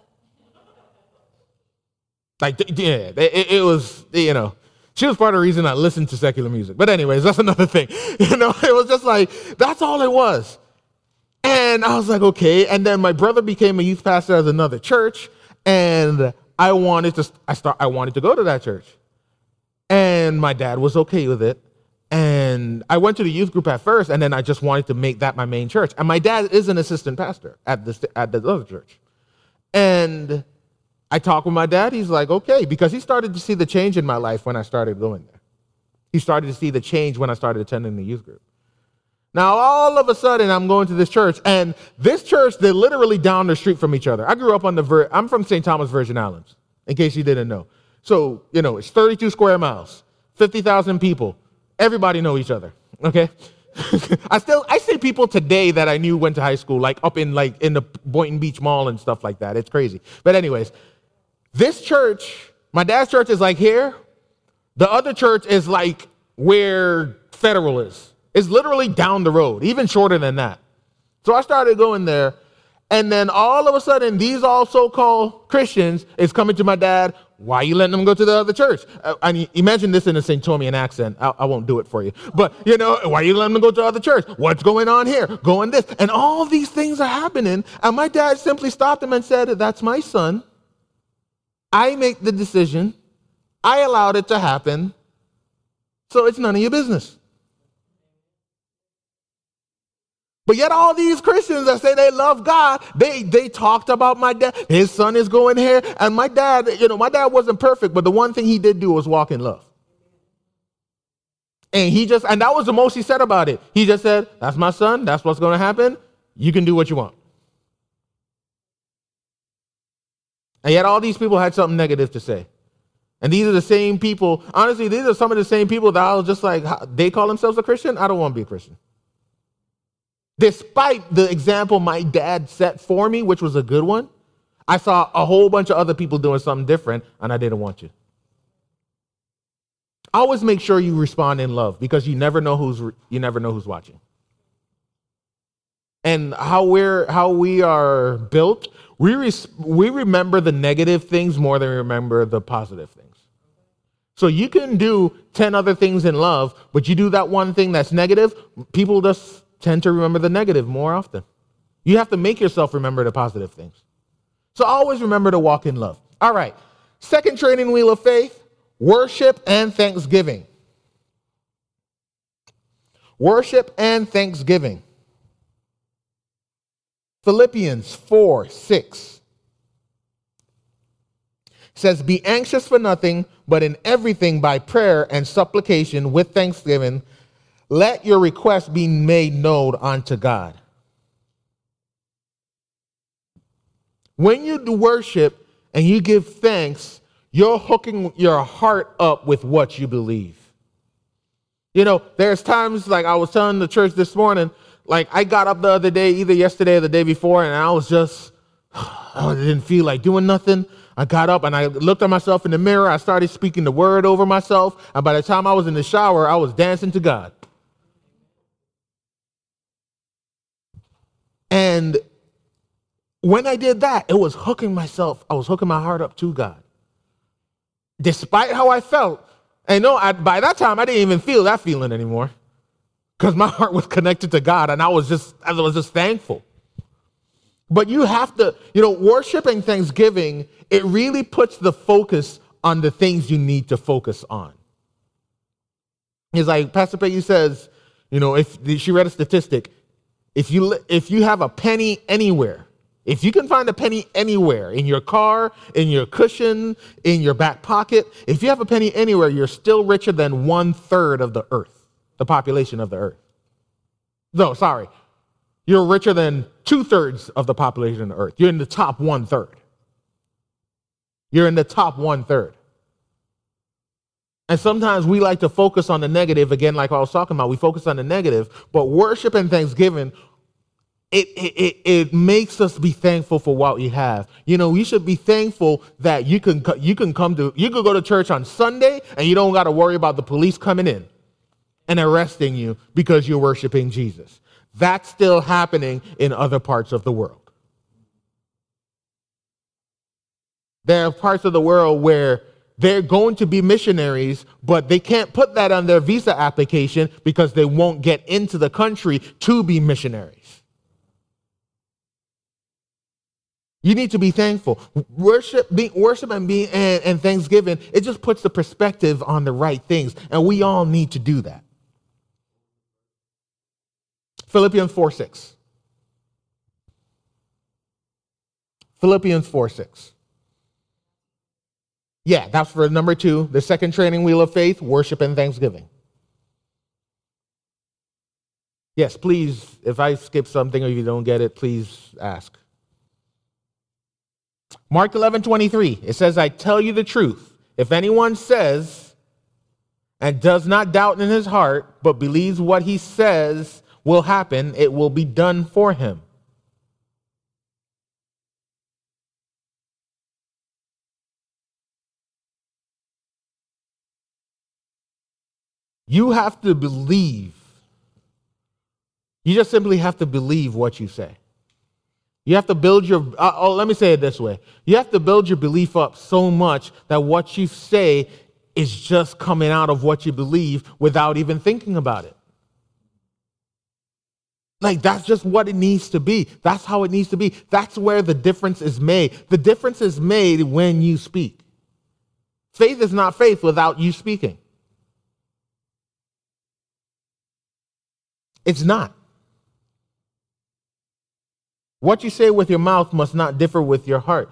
It was, she was part of the reason I listened to secular music. But anyways, that's another thing. It was just like, that's all it was. And I was like, okay. And then my brother became a youth pastor at another church, and I wanted to go to that church. And my dad was okay with it. And I went to the youth group at first, and then I just wanted to make that my main church. And my dad is an assistant pastor at the other church. And I talked with my dad. He's like, okay, because he started to see the change in my life when I started going there. He started to see the change when I started attending the youth group. Now, all of a sudden, I'm going to this church, and this church, they're literally down the street from each other. I grew up on I'm from St. Thomas, Virgin Islands, in case you didn't know. So, it's 32 square miles, 50,000 people. Everybody know each other, okay? I say people today that I knew went to high school, like up in the Boynton Beach Mall and stuff like that. It's crazy. But anyways, this church, my dad's church is like here. The other church is like where Federal is. It's literally down the road, even shorter than that. So I started going there. And then all of a sudden, these all so-called Christians is coming to my dad. Why are you letting them go to the other church? I mean, imagine this in a St. Tomian accent. I won't do it for you. But, why are you letting them go to the other church? What's going on here? Going this. And all these things are happening. And my dad simply stopped him and said, that's my son. I make the decision. I allowed it to happen. So it's none of your business. But yet all these Christians that say they love God, they talked about my dad. His son is going here. And my dad, my dad wasn't perfect, but the one thing he did do was walk in love. And that was the most he said about it. He just said, that's my son. That's what's going to happen. You can do what you want. And yet all these people had something negative to say. And these are the same people. Honestly, these are some of the same people that I was just like, they call themselves a Christian? I don't want to be a Christian. Despite the example my dad set for me, which was a good one, I saw a whole bunch of other people doing something different, and I didn't want you. Always make sure you respond in love, because you never know who's watching. And how we are built, we remember the negative things more than we remember the positive things. So you can do 10 other things in love, but you do that one thing that's negative, people just tend to remember the negative more often. You have to make yourself remember the positive things. So always remember to walk in love. All right. Second training wheel of faith, worship and thanksgiving. Worship and thanksgiving. Philippians 4:6 says, be anxious for nothing, but in everything by prayer and supplication with thanksgiving, let your requests be made known unto God. When you do worship and you give thanks, you're hooking your heart up with what you believe. There's times, like I was telling the church this morning, like I got up the other day, either yesterday or the day before, and I didn't feel like doing nothing. I got up and I looked at myself in the mirror. I started speaking the word over myself. And by the time I was in the shower, I was dancing to God. And when I did that, it was hooking myself. I was hooking my heart up to God. Despite how I felt. And by that time, I didn't even feel that feeling anymore, because my heart was connected to God, and I was just thankful. But you have to, worship and thanksgiving, it really puts the focus on the things you need to focus on. It's like Pastor Peggy says, if she read a statistic, if you have a penny anywhere, if you can find a penny anywhere, in your car, in your cushion, in your back pocket, if you have a penny anywhere, you're still richer than 1/3 of the earth, the population of the earth. No, sorry. You're richer than 2/3 of the population of the earth. You're in the top 1/3. You're in the top 1/3. And sometimes we like to focus on the negative, again, like I was talking about, we focus on the negative, but worship and thanksgiving, it makes us be thankful for what we have. We should be thankful that you can go to church on Sunday and you don't got to worry about the police coming in and arresting you because you're worshiping Jesus. That's still happening in other parts of the world. There are parts of the world where they're going to be missionaries, but they can't put that on their visa application because they won't get into the country to be missionaries. You need to be thankful. Worship and thanksgiving, it just puts the perspective on the right things, and we all need to do that. Philippians 4:6. Philippians 4:6. Yeah, that's for number 2, the second training wheel of faith, worship and thanksgiving. Yes, please, if I skip something or you don't get it, please ask. Mark 11:23, it says, I tell you the truth. If anyone says, and does not doubt in his heart, but believes what he says will happen, it will be done for him. You have to believe. You just simply have to believe what you say. You have to build your, let me say it this way. You have to build your belief up so much that what you say is just coming out of what you believe without even thinking about it. Like, that's just what it needs to be. That's how it needs to be. That's where the difference is made. The difference is made when you speak. Faith is not faith without you speaking. It's not. What you say with your mouth must not differ with your heart.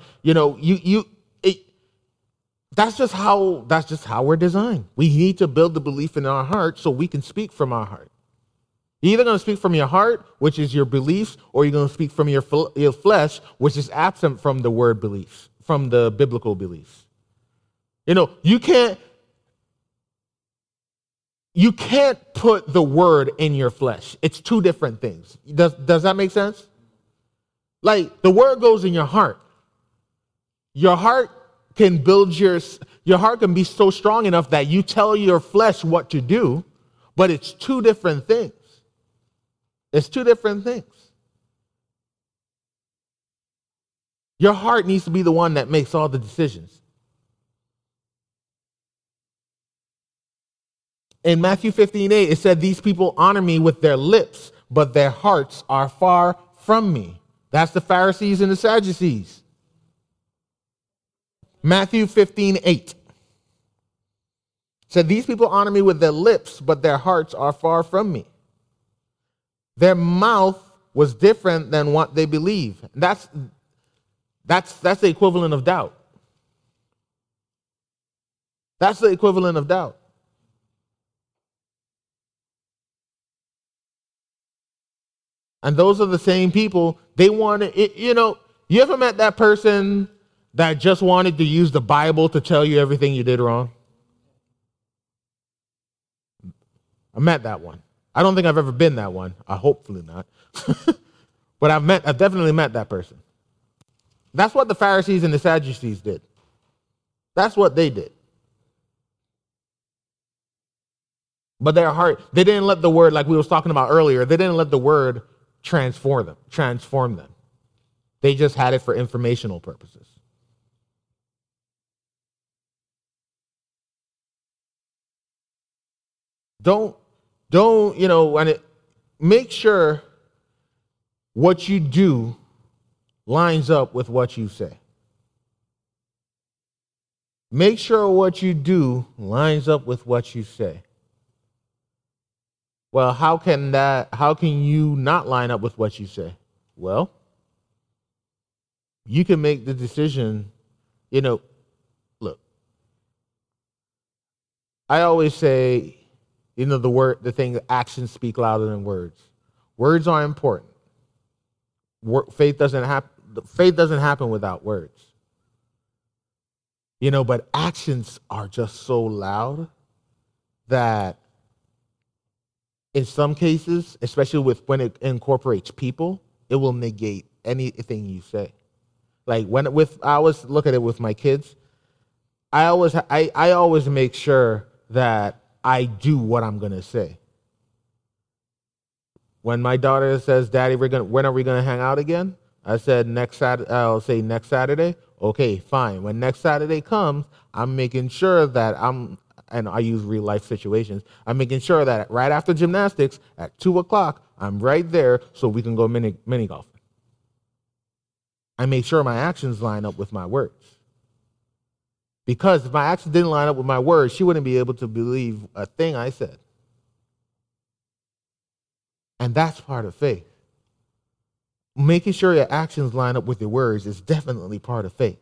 That's just how we're designed. We need to build the belief in our heart so we can speak from our heart. You're either going to speak from your heart, which is your beliefs, or you're going to speak from your flesh, which is absent from the word beliefs, from the biblical beliefs. You can't put the word in your flesh. It's two different things. Does that make sense? Like, the word goes in your heart. Your heart can your heart can be so strong enough that you tell your flesh what to do, but it's two different things. It's two different things. Your heart needs to be the one that makes all the decisions. In Matthew 15:8, it said, "These people honor me with their lips, but their hearts are far from me." That's the Pharisees and the Sadducees. Matthew 15:8 said, "These people honor me with their lips, but their hearts are far from me." Their mouth was different than what they believe. That's the equivalent of doubt. That's the equivalent of doubt. And those are the same people, they wanted, you ever met that person that just wanted to use the Bible to tell you everything you did wrong? I met that one. I don't think I've ever been that one. Hopefully not. But I've definitely met that person. That's what the Pharisees and the Sadducees did. That's what they did. But their heart, they didn't let the word, like we was talking about earlier, they didn't let the word transform them. They just had it for informational purposes. Make sure what you do lines up with what you say. Make sure what you do lines up with what you say. Well, how can you not line up with what you say? Well, you can make the decision, look, I always say, actions speak louder than words. Words are important. Faith doesn't happen without words. But actions are just so loud that in some cases, especially when it incorporates people, it will negate anything you say. Like I always look at it with my kids. I always make sure that I do what I'm gonna say. When my daughter says, "Daddy, when are we gonna hang out again?" I said next Saturday. I'll say next Saturday. Okay, fine. When next Saturday comes, I'm making sure that and I use real life situations. I'm making sure that right after gymnastics at 2:00, I'm right there so we can go mini golf. I make sure my actions line up with my words. Because if my actions didn't line up with my words, she wouldn't be able to believe a thing I said. And that's part of faith. Making sure your actions line up with your words is definitely part of faith.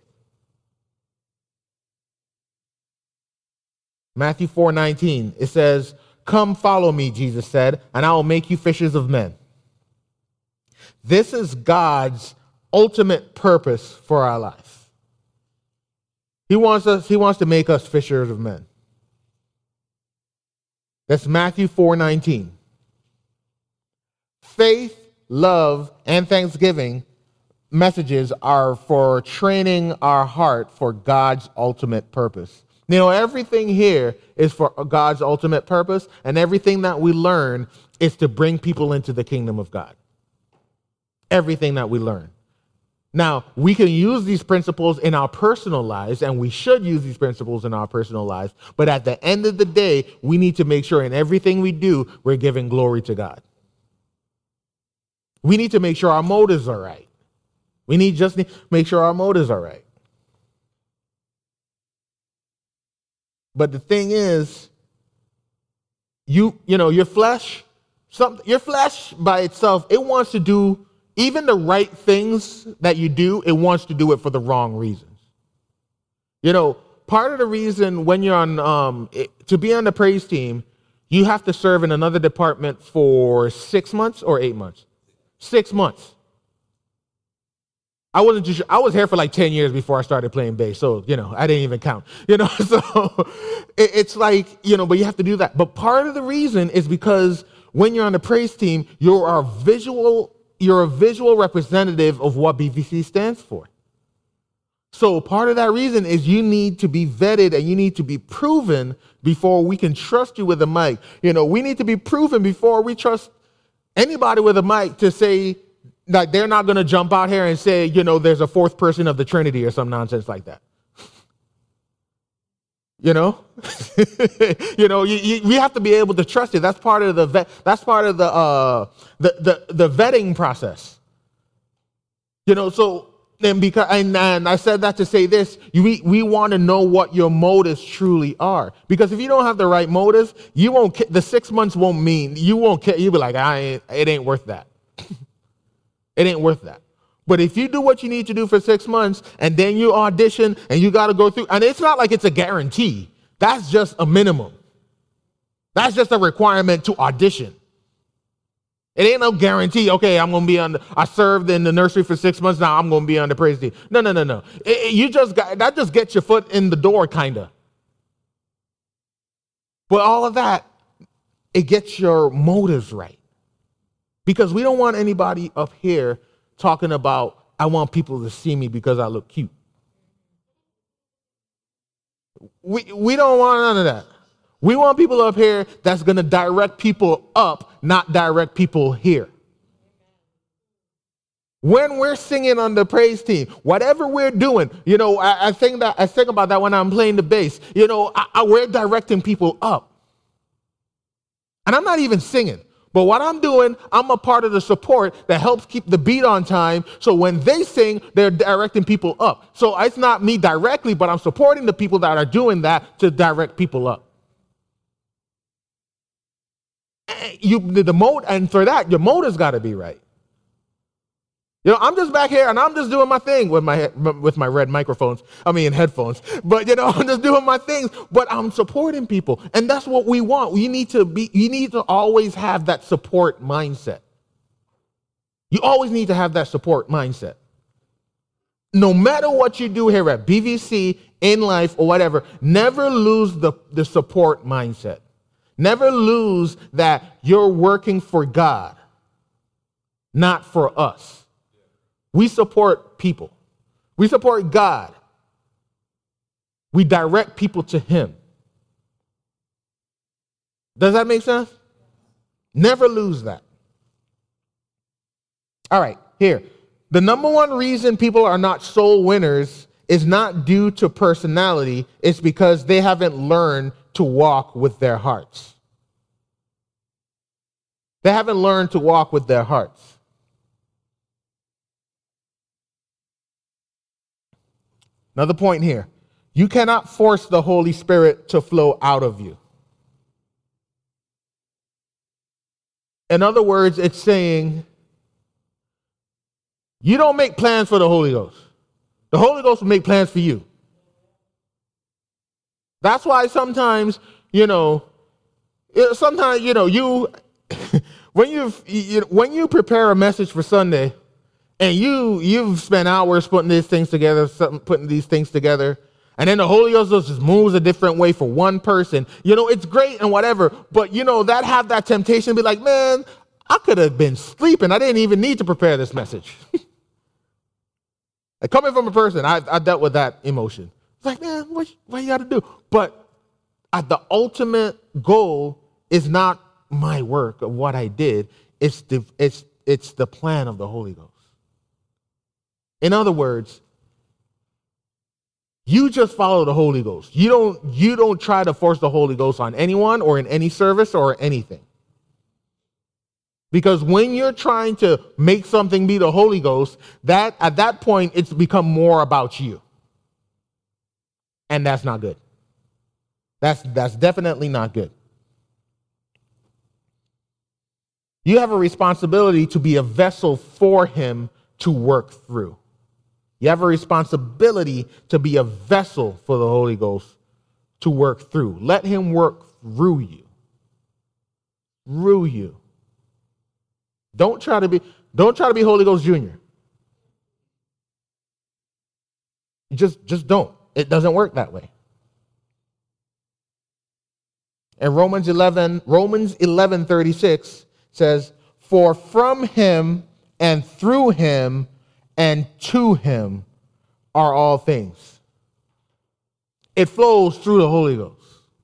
Matthew 4:19, it says, "Come follow me," Jesus said, "and I will make you fishers of men." This is God's ultimate purpose for our life. He wants to make us fishers of men. That's Matthew 4:19. Faith, love, and thanksgiving messages are for training our heart for God's ultimate purpose. You know, everything here is for God's ultimate purpose, and everything that we learn is to bring people into the kingdom of God. Everything that we learn. Now, we can use these principles in our personal lives, and we should use these principles in our personal lives, but at the end of the day, we need to make sure in everything we do, we're giving glory to God. We need to make sure our motives are right. We need to make sure our motives are right. But the thing is, your flesh by itself, it wants to do even the right things that you do, it wants to do it for the wrong reasons. You know, part of the reason when you're on, to be on the praise team, you have to serve in another department for 6 months or 8 months. 6 months. I was here for like 10 years before I started playing bass. So, I didn't even count, so it's like, but you have to do that. But part of the reason is because when you're on the praise team, you're a visual representative of what BVC stands for. So part of that reason is you need to be vetted and you need to be proven before we can trust you with a mic. We need to be proven before we trust anybody with a mic to say that they're not going to jump out here and say, there's a fourth person of the Trinity or some nonsense like that. We have to be able to trust it. That's part of the the vetting process. And I said that to say this, we want to know what your motives truly are. Because if you don't have the right motives, the 6 months won't mean, you won't care. You'll be like, it ain't worth that. It ain't worth that. But if you do what you need to do for 6 months and then you audition and you got to go through, and it's not like it's a guarantee. That's just a minimum. That's just a requirement to audition. It ain't no guarantee, okay, I served in the nursery for 6 months, now I'm going to be on the praise team. No. That just gets your foot in the door, kind of. But all of that, it gets your motives right. Because we don't want anybody up here talking about, I want people to see me because I look cute. We don't want none of that. We want people up here that's going to direct people up, not direct people here. When we're singing on the praise team, whatever we're doing, I think about that when I'm playing the bass. We're directing people up. And I'm not even singing. But what I'm doing, I'm a part of the support that helps keep the beat on time. So when they sing, they're directing people up. So it's not me directly, but I'm supporting the people that are doing that to direct people up. And for that, your motive's got to be right. I'm just back here and I'm just doing my thing with my red headphones. But I'm just doing my things, but I'm supporting people. And that's what we want. You need to always have that support mindset. You always need to have that support mindset. No matter what you do here at BVC, in life, or whatever, never lose the support mindset. Never lose that you're working for God, not for us. We support people. We support God. We direct people to Him. Does that make sense? Never lose that. All right, here. The number one reason people are not soul winners is not due to personality. It's because they haven't learned to walk with their hearts. They haven't learned to walk with their hearts. Another point here. You cannot force the Holy Spirit to flow out of you. In other words, it's saying, you don't make plans for the Holy Ghost. The Holy Ghost will make plans for you. That's why sometimes, when you prepare a message for Sunday, and you've spent hours putting these things together, And then the Holy Ghost just moves a different way for one person. It's great and whatever, but that have that temptation to be like, man, I could have been sleeping. I didn't even need to prepare this message. Like, coming from a person, I dealt with that emotion. It's like, man, what you got to do? But the ultimate goal is not my work of what I did. It's the plan of the Holy Ghost. In other words, you just follow the Holy Ghost. You don't try to force the Holy Ghost on anyone or in any service or anything. Because when you're trying to make something be the Holy Ghost, that at that point it's become more about you. And that's not good. That's definitely not good. You have a responsibility to be a vessel for him to work through. You have a responsibility to be a vessel for the Holy Ghost to work through. Let him work through you. Through you. Don't try to be Holy Ghost Jr. Just don't. It doesn't work that way. And Romans 11:36 says, "For from him and through him and to him are all things." It flows through the Holy Ghost.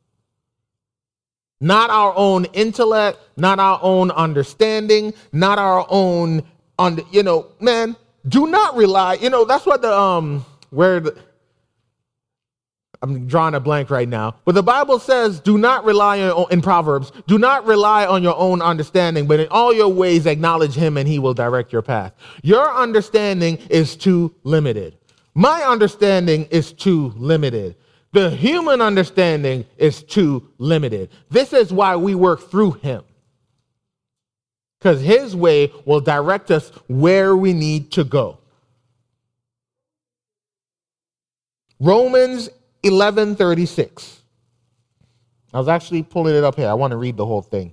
Not our own intellect, not our own understanding, not our own, man, do not rely. That's what I'm drawing a blank right now. But the Bible says, do not rely on, in Proverbs, do not rely on your own understanding, but in all your ways acknowledge him and he will direct your path. Your understanding is too limited. My understanding is too limited. The human understanding is too limited. This is why we work through him. Because his way will direct us where we need to go. Romans 11:36. I was actually pulling it up here. I want to read the whole thing.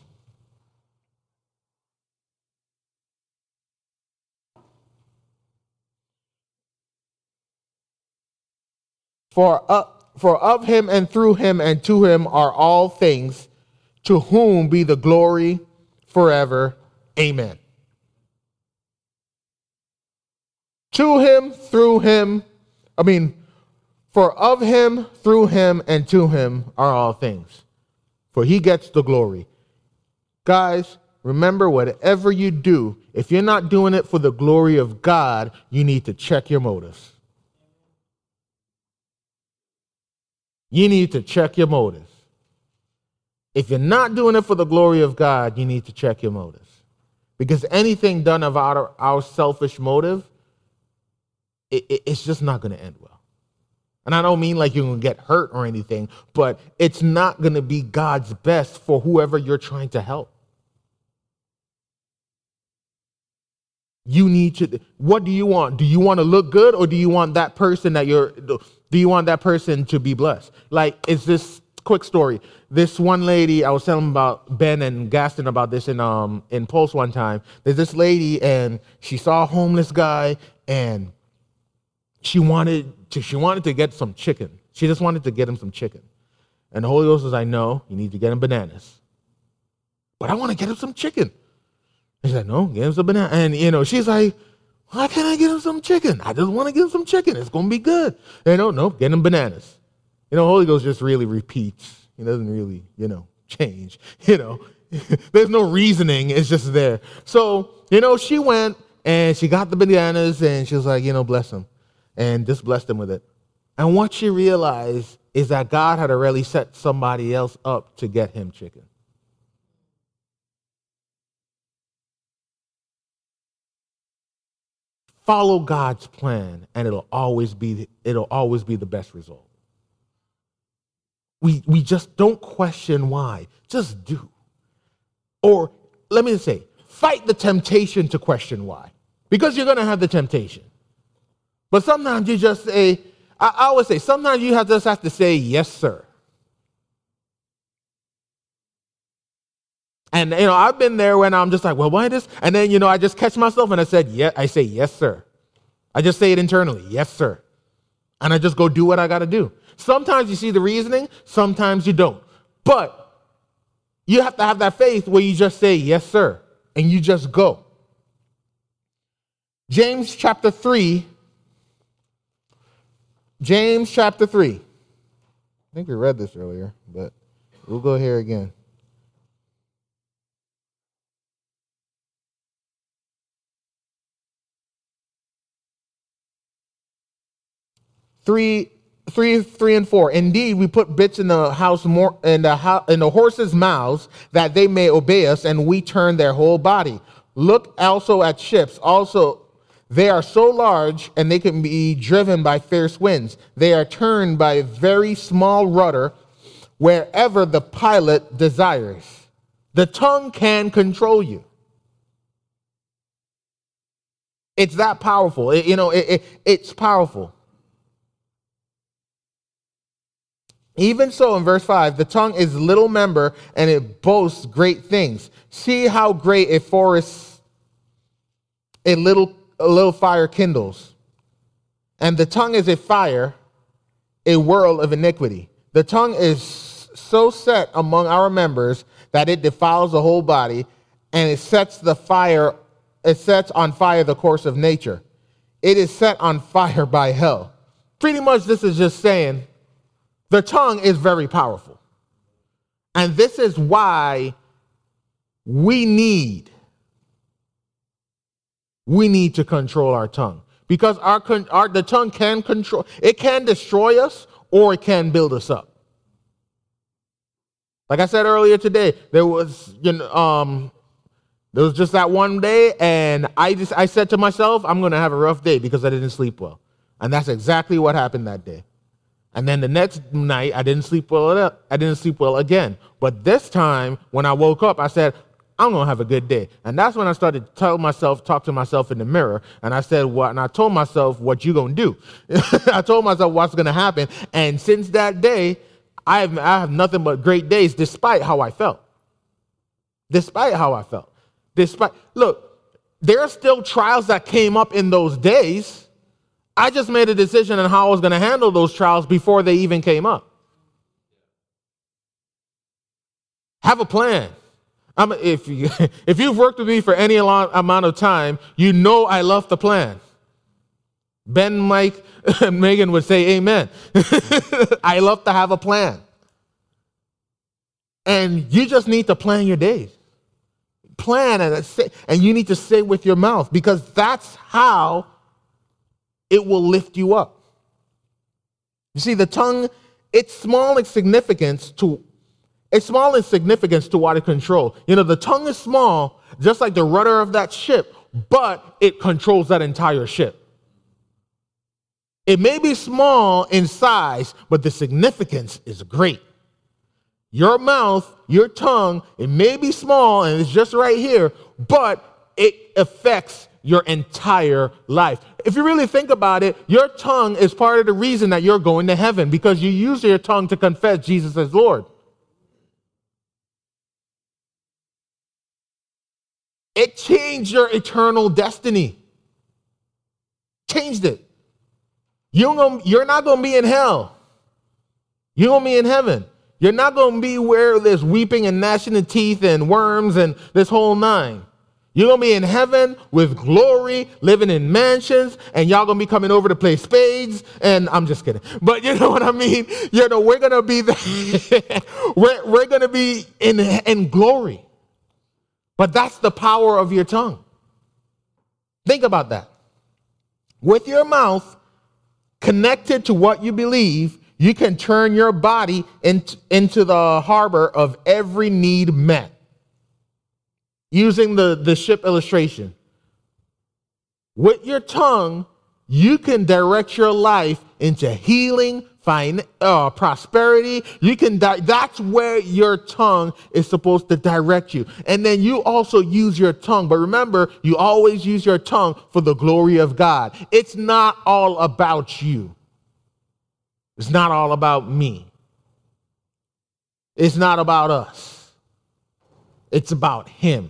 For of him and through him and to him are all things, to whom be the glory forever. Amen. To him, through him, for of him, through him, and to him are all things. For he gets the glory. Guys, remember, whatever you do, if you're not doing it for the glory of God, you need to check your motives. You need to check your motives. If you're not doing it for the glory of God, you need to check your motives. Because anything done of our selfish motive, it's just not going to end well. And I don't mean like you're going to get hurt or anything, but it's not going to be God's best for whoever you're trying to help. You need to, what do you want? Do you want to look good, or do you want that person to be blessed? Like, it's this quick story. This one lady, I was telling about Ben and Gaston about this in Pulse one time. There's this lady, and she saw a homeless guy, and she wanted to get some chicken. She just wanted to get him some chicken. And the Holy Ghost was like, no, you need to get him bananas. But I want to get him some chicken. He's like, no, get him some banana. And, she's like, why can't I get him some chicken? I just want to get him some chicken. It's going to be good. No, get him bananas. Holy Ghost just really repeats. He doesn't really, change. There's no reasoning. It's just there. So, she went and she got the bananas and she was like, bless him. And just blessed him with it. And what she realized is that God had already set somebody else up to get him chicken. Follow God's plan, and it'll always be the best result. We just don't question why. Just do. Or let me say, fight the temptation to question why. Because you're going to have the temptation. But sometimes you just say, I always say, sometimes you just have to say, yes, sir. And, I've been there when I'm just like, well, why this? And then, I just catch myself and I say, yes, sir. I just say it internally, yes, sir. And I just go do what I got to do. Sometimes you see the reasoning, sometimes you don't. But you have to have that faith where you just say, yes, sir, and you just go. James chapter 3. James chapter 3. I think we read this earlier, but we'll go here again. Three and 4. Indeed, we put bits in the house more in the horses' mouths that they may obey us, and we turn their whole body. Look also at ships. Also, they are so large, and they can be driven by fierce winds. They are turned by a very small rudder wherever the pilot desires. The tongue can control you. It's that powerful. It's powerful. Even so, in verse 5, the tongue is a little member, and it boasts great things. See how great a forest a little fire kindles. And the tongue is a fire, a whirl of iniquity. The tongue is so set among our members that it defiles the whole body, and it sets on fire the course of nature. It is set on fire by hell. Pretty much this is just saying, the tongue is very powerful. And this is why we need to control our tongue. Because the tongue can control, it can destroy us or it can build us up. Like I said earlier today, there was just that one day, and I said to myself, I'm going to have a rough day because I didn't sleep well. And that's exactly what happened that day. And then the next night, I didn't sleep well again. But this time, when I woke up, I said, I'm going to have a good day. And that's when I started to talk to myself in the mirror. And I said, and I told myself, what you going to do? I told myself what's going to happen. And since that day, I have nothing but great days, despite how I felt. Look, there are still trials that came up in those days. I just made a decision on how I was going to handle those trials before they even came up. Have a plan. If you've worked with me for any amount of time, you know I love to plan. Ben, Mike, and Megan would say amen. I love to have a plan. And you just need to plan your days. Plan, and you need to say with your mouth, because that's how it will lift you up. You see, the tongue, it's small in significance to what it controls. The tongue is small, just like the rudder of that ship, but it controls that entire ship. It may be small in size, but the significance is great. Your mouth, your tongue, it may be small and it's just right here, but it affects your entire life. If you really think about it, your tongue is part of the reason that you're going to heaven, because you use your tongue to confess Jesus as Lord. It changed your eternal destiny. Changed it. You're not going to be in hell. You're going to be in heaven. You're not going to be where there's weeping and gnashing of teeth and worms and this whole nine. You're going to be in heaven with glory, living in mansions, and y'all going to be coming over to play spades. And I'm just kidding. But you know what I mean? We're going to be there. we're going to be in glory. But that's the power of your tongue. Think about that. With your mouth connected to what you believe, you can turn your body into the harbor of every need met. Using the ship illustration. With your tongue, you can direct your life into healing, prosperity. That's where your tongue is supposed to direct you. And then you also use your tongue. But remember, you always use your tongue for the glory of God. It's not all about you. It's not all about me. It's not about us. It's about Him.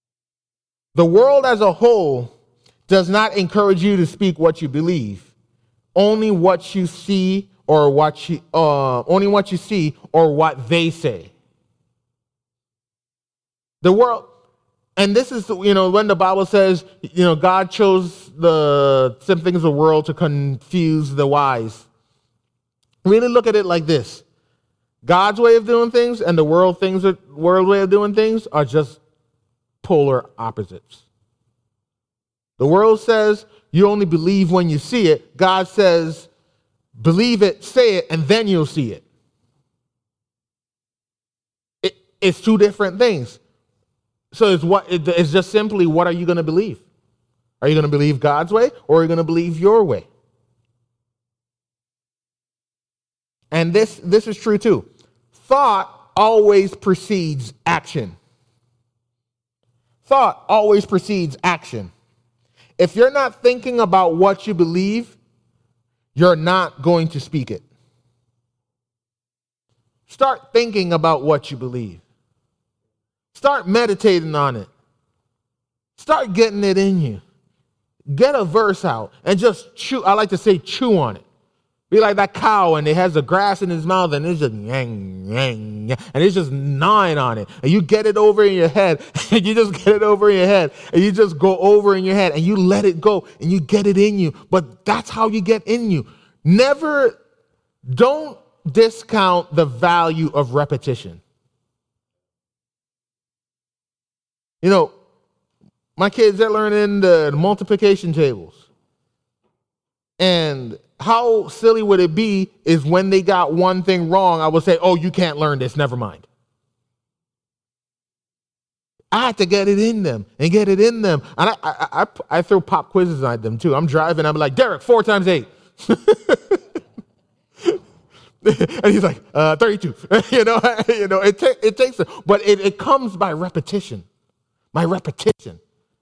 The world as a whole does not encourage you to speak what you believe. only what you see or only what you see or what they say. The world, and this is, when the Bible says, God chose some things of the world to confuse the wise. Really look at it like this. God's way of doing things and the world way of doing things are just polar opposites. The world says you only believe when you see it. God says, believe it, say it, and then you'll see it. It's two different things. So it's just simply, what are you going to believe? Are you going to believe God's way, or are you going to believe your way? And this is true too. Thought always precedes action. Thought always precedes action. If you're not thinking about what you believe, you're not going to speak it. Start thinking about what you believe. Start meditating on it. Start getting it in you. Get a verse out and just chew. I like to say chew on it. Be like that cow, and it has the grass in his mouth, and it's just yang, yang, yang, and it's just gnawing on it. And you get it over in your head, and you just get it over in your head, and you just go over in your head, and you let it go, and you get it in you. But that's how you get in you. Don't discount the value of repetition. My kids, they're learning the multiplication tables. And how silly would it be is when they got one thing wrong, I would say, oh, you can't learn this, never mind. I had to get it in them and get it in them. And I throw pop quizzes at them too. I'm driving, I'm like, Derek, 4 times 8. And he's like, 32. It takes it, but it comes by repetition. My repetition.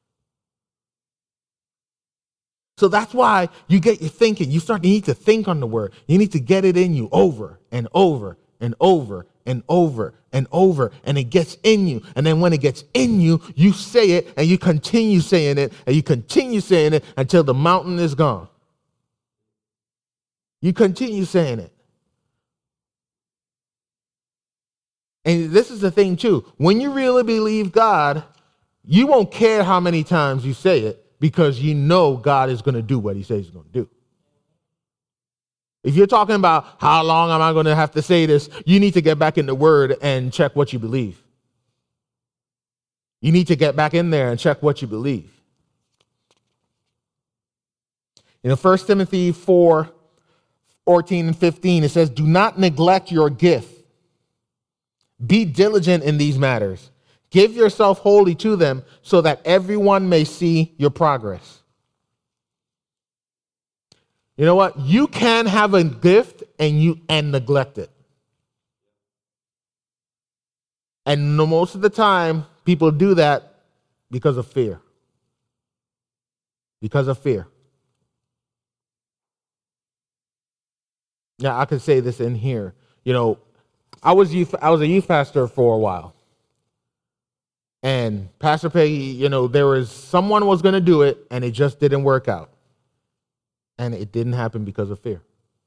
So that's why you get your thinking. You need to think on the word. You need to get it in you over and over and over and over and over. And it gets in you. And then when it gets in you, you say it and you continue saying it and you continue saying it until the mountain is gone. You continue saying it. And this is the thing too. When you really believe God, you won't care how many times you say it, because you know God is going to do what he says he's going to do. If you're talking about how long am I going to have to say this, you need to get back in the word and check what you believe. You need to get back in there and check what you believe. 1 Timothy 4:14 and 15, it says, do not neglect your gift. Be diligent in these matters. Give yourself wholly to them so that everyone may see your progress. You know what? You can have a gift and neglect it. And most of the time, people do that because of fear. Because of fear. Now, I could say this in here. I was a youth pastor for a while. And Pastor Peggy, someone was going to do it, and it just didn't work out. And it didn't happen because of fear.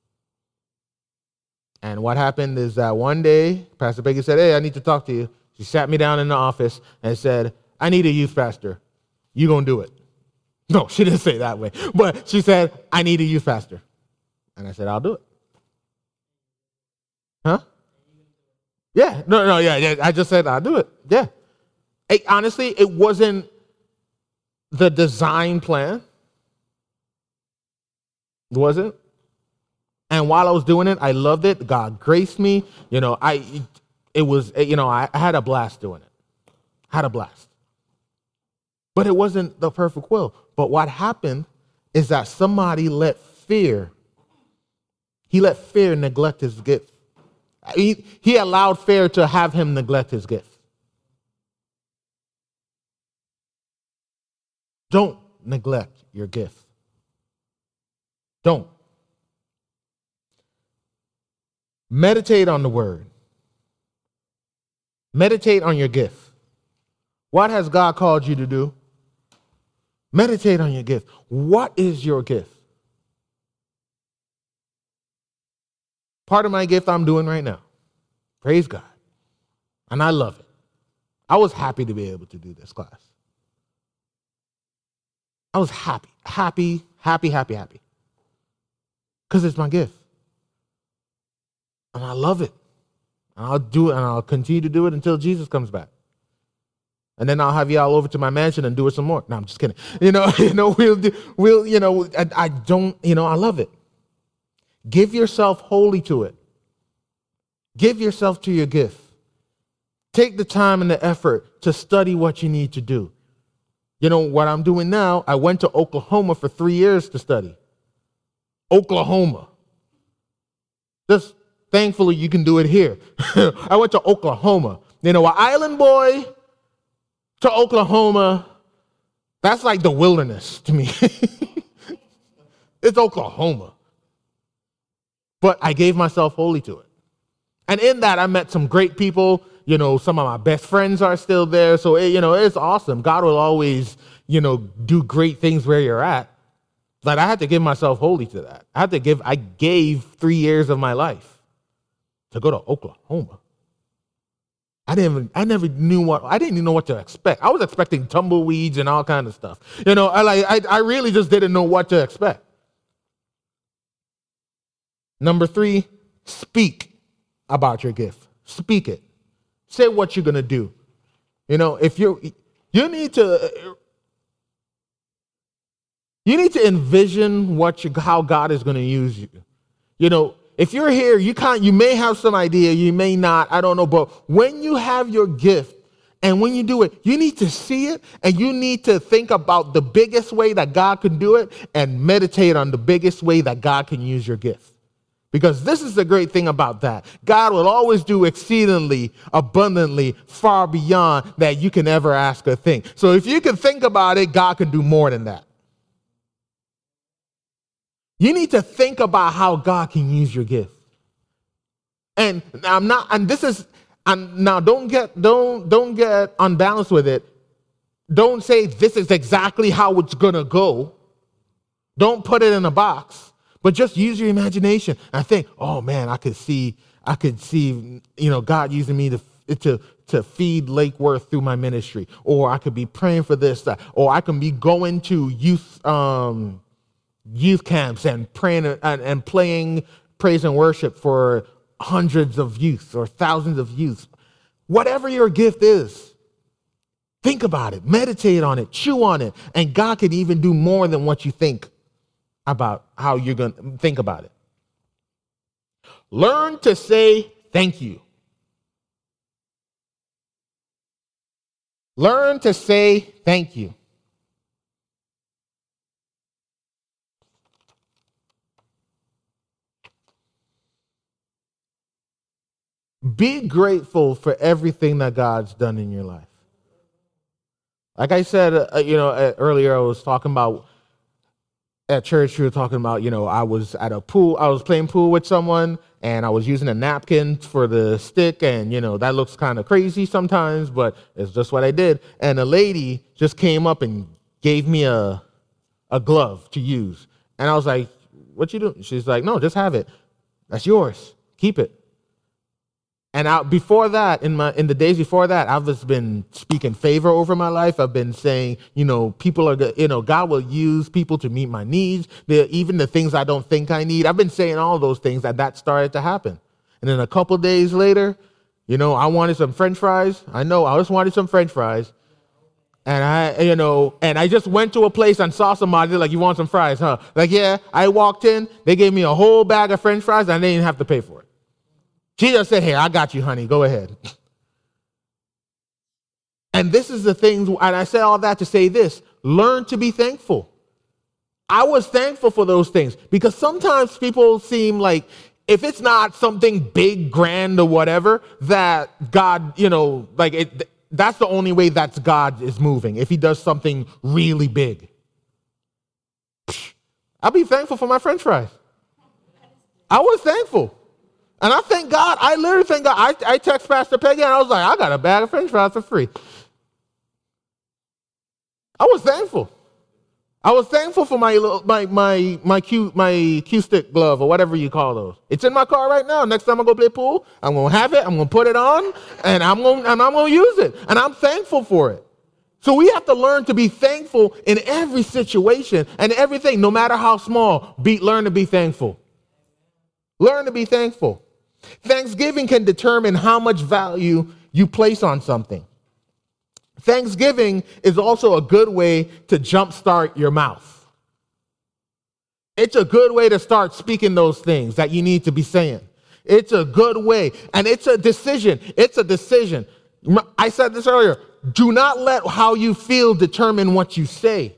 And what happened is that one day, Pastor Peggy said, hey, I need to talk to you. She sat me down in the office and said, I need a youth pastor. You gonna do it? No, she didn't say it that way. But she said, I need a youth pastor. And I said, I'll do it. Huh? Yeah. No, yeah. I just said, I'll do it. Yeah. Honestly, it wasn't the design plan. It wasn't. And while I was doing it, I loved it. God graced me. I had a blast doing it. Had a blast. But it wasn't the perfect will. But what happened is that somebody let fear neglect his gift. He allowed fear to have him neglect his gift. Don't neglect your gift. Don't. Meditate on the word. Meditate on your gift. What has God called you to do? Meditate on your gift. What is your gift? Part of my gift I'm doing right now. Praise God. And I love it. I was happy to be able to do this class. I was happy. Because it's my gift. And I love it. And I'll do it, and I'll continue to do it until Jesus comes back. And then I'll have y'all over to my mansion and do it some more. No, I'm just kidding. I love it. Give yourself wholly to it. Give yourself to your gift. Take the time and the effort to study what you need to do. You know what I'm doing now? I went to Oklahoma for 3 years to study. Oklahoma. Just thankfully you can do it here. I went to Oklahoma. An island boy to Oklahoma, that's like the wilderness to me. It's Oklahoma. But I gave myself wholly to it. And in that, I met some great people. Some of my best friends are still there. So, it's awesome. God will always, do great things where you're at. But I had to give myself wholly to that. I gave 3 years of my life to go to Oklahoma. I didn't even know what to expect. I was expecting tumbleweeds and all kinds of stuff. I really just didn't know what to expect. Number 3, speak about your gift. Speak it. Say what you're going to do. If you need to envision how God is going to use you. If you're here, you may have some idea, you may not, I don't know, but when you have your gift and when you do it, you need to see it and you need to think about the biggest way that God can do it and meditate on the biggest way that God can use your gift. Because this is the great thing about that. God will always do exceedingly, abundantly, far beyond that you can ever ask or think. So if you can think about it, God can do more than that. You need to think about how God can use your gift. And don't get unbalanced with it. Don't say this is exactly how it's gonna go. Don't put it in a box, but just use your imagination and think, oh man, I could see, God using me to feed Lake Worth through my ministry, or I could be praying for this, or I can be going to youth camps and praying and playing praise and worship for hundreds of youth or thousands of youth. Whatever your gift is, think about it, meditate on it, chew on it, and God can even do more than what you think about how you're going to think about it. Learn to say thank you. Learn to say thank you. Be grateful for everything that God's done in your life. Like I said, earlier I was talking about at church, we were talking about, I was at a pool, I was playing pool with someone and I was using a napkin for the stick and, that looks kind of crazy sometimes, but it's just what I did. And a lady just came up and gave me a glove to use. And I was like, what you doing? She's like, no, just have it. That's yours. Keep it. And before that, in the days before that, I've just been speaking favor over my life. I've been saying, people are, God will use people to meet my needs, even the things I don't think I need. I've been saying all those things, that started to happen. And then a couple days later, I wanted some French fries. I just wanted some French fries. And I just went to a place and saw somebody like, you want some fries, huh? Like, yeah, I walked in, they gave me a whole bag of French fries and I didn't have to pay for it. She just said, hey, I got you, honey. Go ahead. And this is the thing, and I said all that to say this. Learn to be thankful. I was thankful for those things because sometimes people seem like if it's not something big, grand, or whatever, that God, that's the only way that God is moving, if he does something really big. I'll be thankful for my French fries. I was thankful. And I thank God, I literally thank God. I text Pastor Peggy and I was like, I got a bag of French fries for free. I was thankful. I was thankful for my Q stick glove or whatever you call those. It's in my car right now. Next time I go play pool, I'm gonna have it. I'm gonna put it on, and I'm gonna use it. And I'm thankful for it. So we have to learn to be thankful in every situation and everything, no matter how small. Learn to be thankful. Learn to be thankful. Thanksgiving can determine how much value you place on something. Thanksgiving is also a good way to jumpstart your mouth. It's a good way to start speaking those things that you need to be saying. It's a good way, and it's a decision. It's a decision. I said this earlier. Do not let how you feel determine what you say.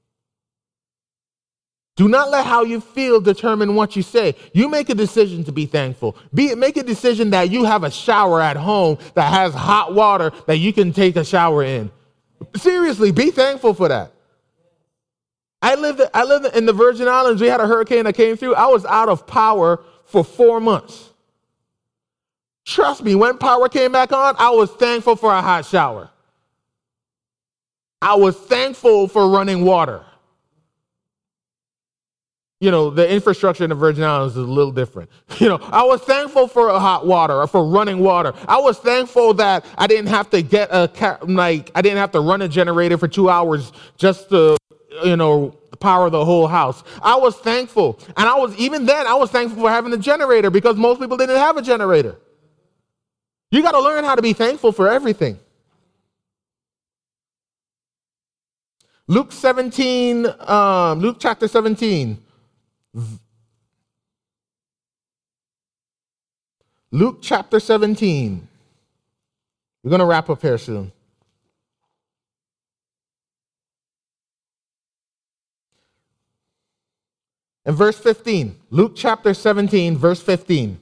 Do not let how you feel determine what you say. You make a decision to be thankful. Make a decision that you have a shower at home that has hot water that you can take a shower in. Seriously, be thankful for that. I lived in the Virgin Islands. We had a hurricane that came through. I was out of power for 4 months. Trust me, when power came back on, I was thankful for a hot shower. I was thankful for running water. You know, the infrastructure in the Virgin Islands is a little different. You know, I was thankful for hot water or for running water. I was thankful that I didn't have to I didn't have to run a generator for 2 hours just to, power the whole house. I was thankful. And I was thankful for having a generator because most people didn't have a generator. You got to learn how to be thankful for everything. Luke chapter 17. Luke chapter 17. We're going to wrap up here soon. In verse 15, Luke chapter 17, verse 15.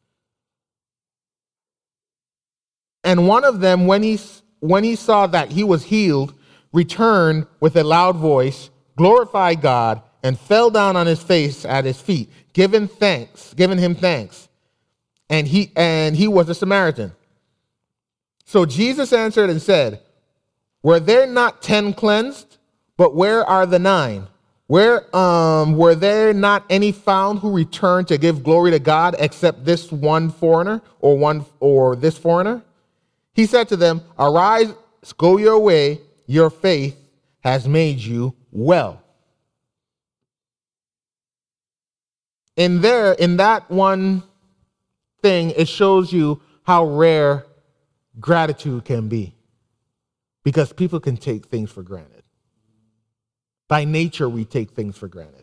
And one of them, when he saw that he was healed, returned with a loud voice, glorified God, and fell down on his face at his feet, giving him thanks. And he was a Samaritan. So Jesus answered and said, were there not 10 cleansed? But where are the 9? Were there not any found who returned to give glory to God except this one foreigner or this foreigner? He said to them, arise, go your way, your faith has made you well. In that one thing, it shows you how rare gratitude can be. Because people can take things for granted. By nature, we take things for granted.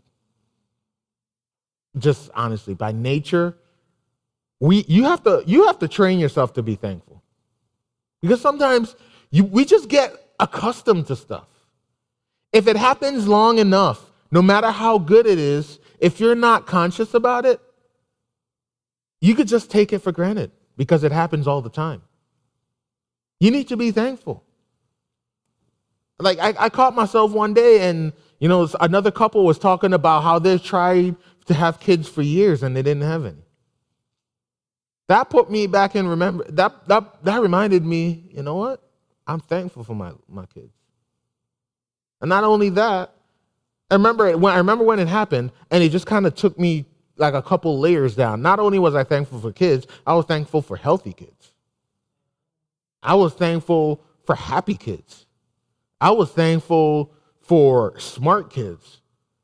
Just honestly, by nature, you have to train yourself to be thankful. Because sometimes we just get accustomed to stuff. If it happens long enough, no matter how good it is, if you're not conscious about it, you could just take it for granted because it happens all the time. You need to be thankful. Like I caught myself one day and, another couple was talking about how they tried to have kids for years and they didn't have any. That put me back in that reminded me, you know what? I'm thankful for my kids. And not only that, I remember when it happened, and it just kind of took me like a couple layers down. Not only was I thankful for kids, I was thankful for healthy kids. I was thankful for happy kids. I was thankful for smart kids.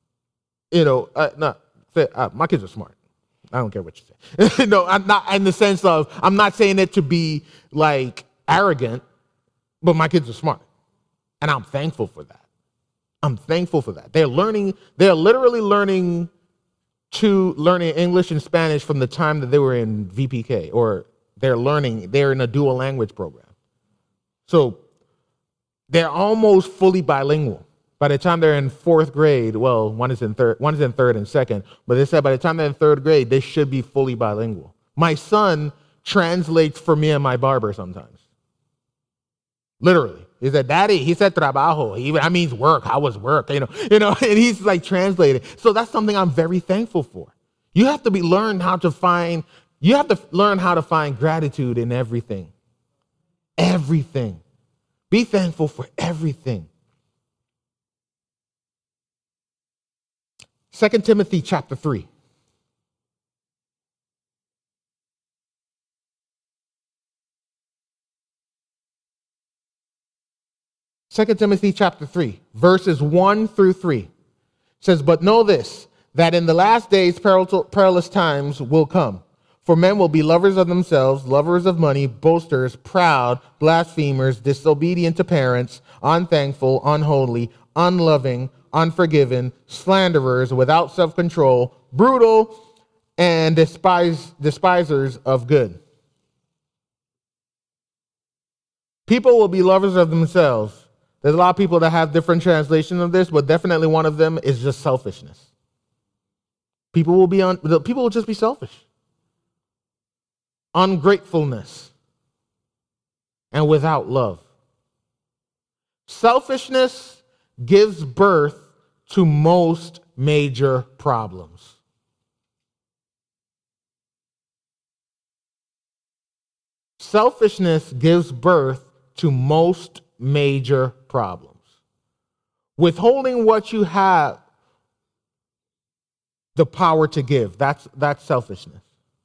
My kids are smart. I don't care what you say. No, I'm not in the sense of, I'm not saying it to be like arrogant, but my kids are smart. And I'm thankful for that. I'm thankful for that. They're literally learning English and Spanish from the time that they were in VPK, or they're in a dual language program. So they're almost fully bilingual. By the time they're in 4th grade, well, one is in third and second, but they said by the time they're in 3rd grade, they should be fully bilingual. My son translates for me and my barber sometimes. Literally. He said, Daddy, he said trabajo. That means work. How was work? And he's like translated. So that's something I'm very thankful for. You have to learn how to find gratitude in everything. Everything. Be thankful for everything. 2 Timothy chapter 3. 2 Timothy chapter 3, verses 1 through 3 says, "But know this, that in the last days perilous times will come. For men will be lovers of themselves, lovers of money, boasters, proud, blasphemers, disobedient to parents, unthankful, unholy, unloving, unforgiving, slanderers, without self-control, brutal, and despisers of good. People will be lovers of themselves." There's a lot of people that have different translations of this, but definitely one of them is just selfishness. People will just be selfish. Ungratefulness and without love. Selfishness gives birth to most major problems. Selfishness gives birth to most major problems. Withholding what you have the power to give, that's selfishness.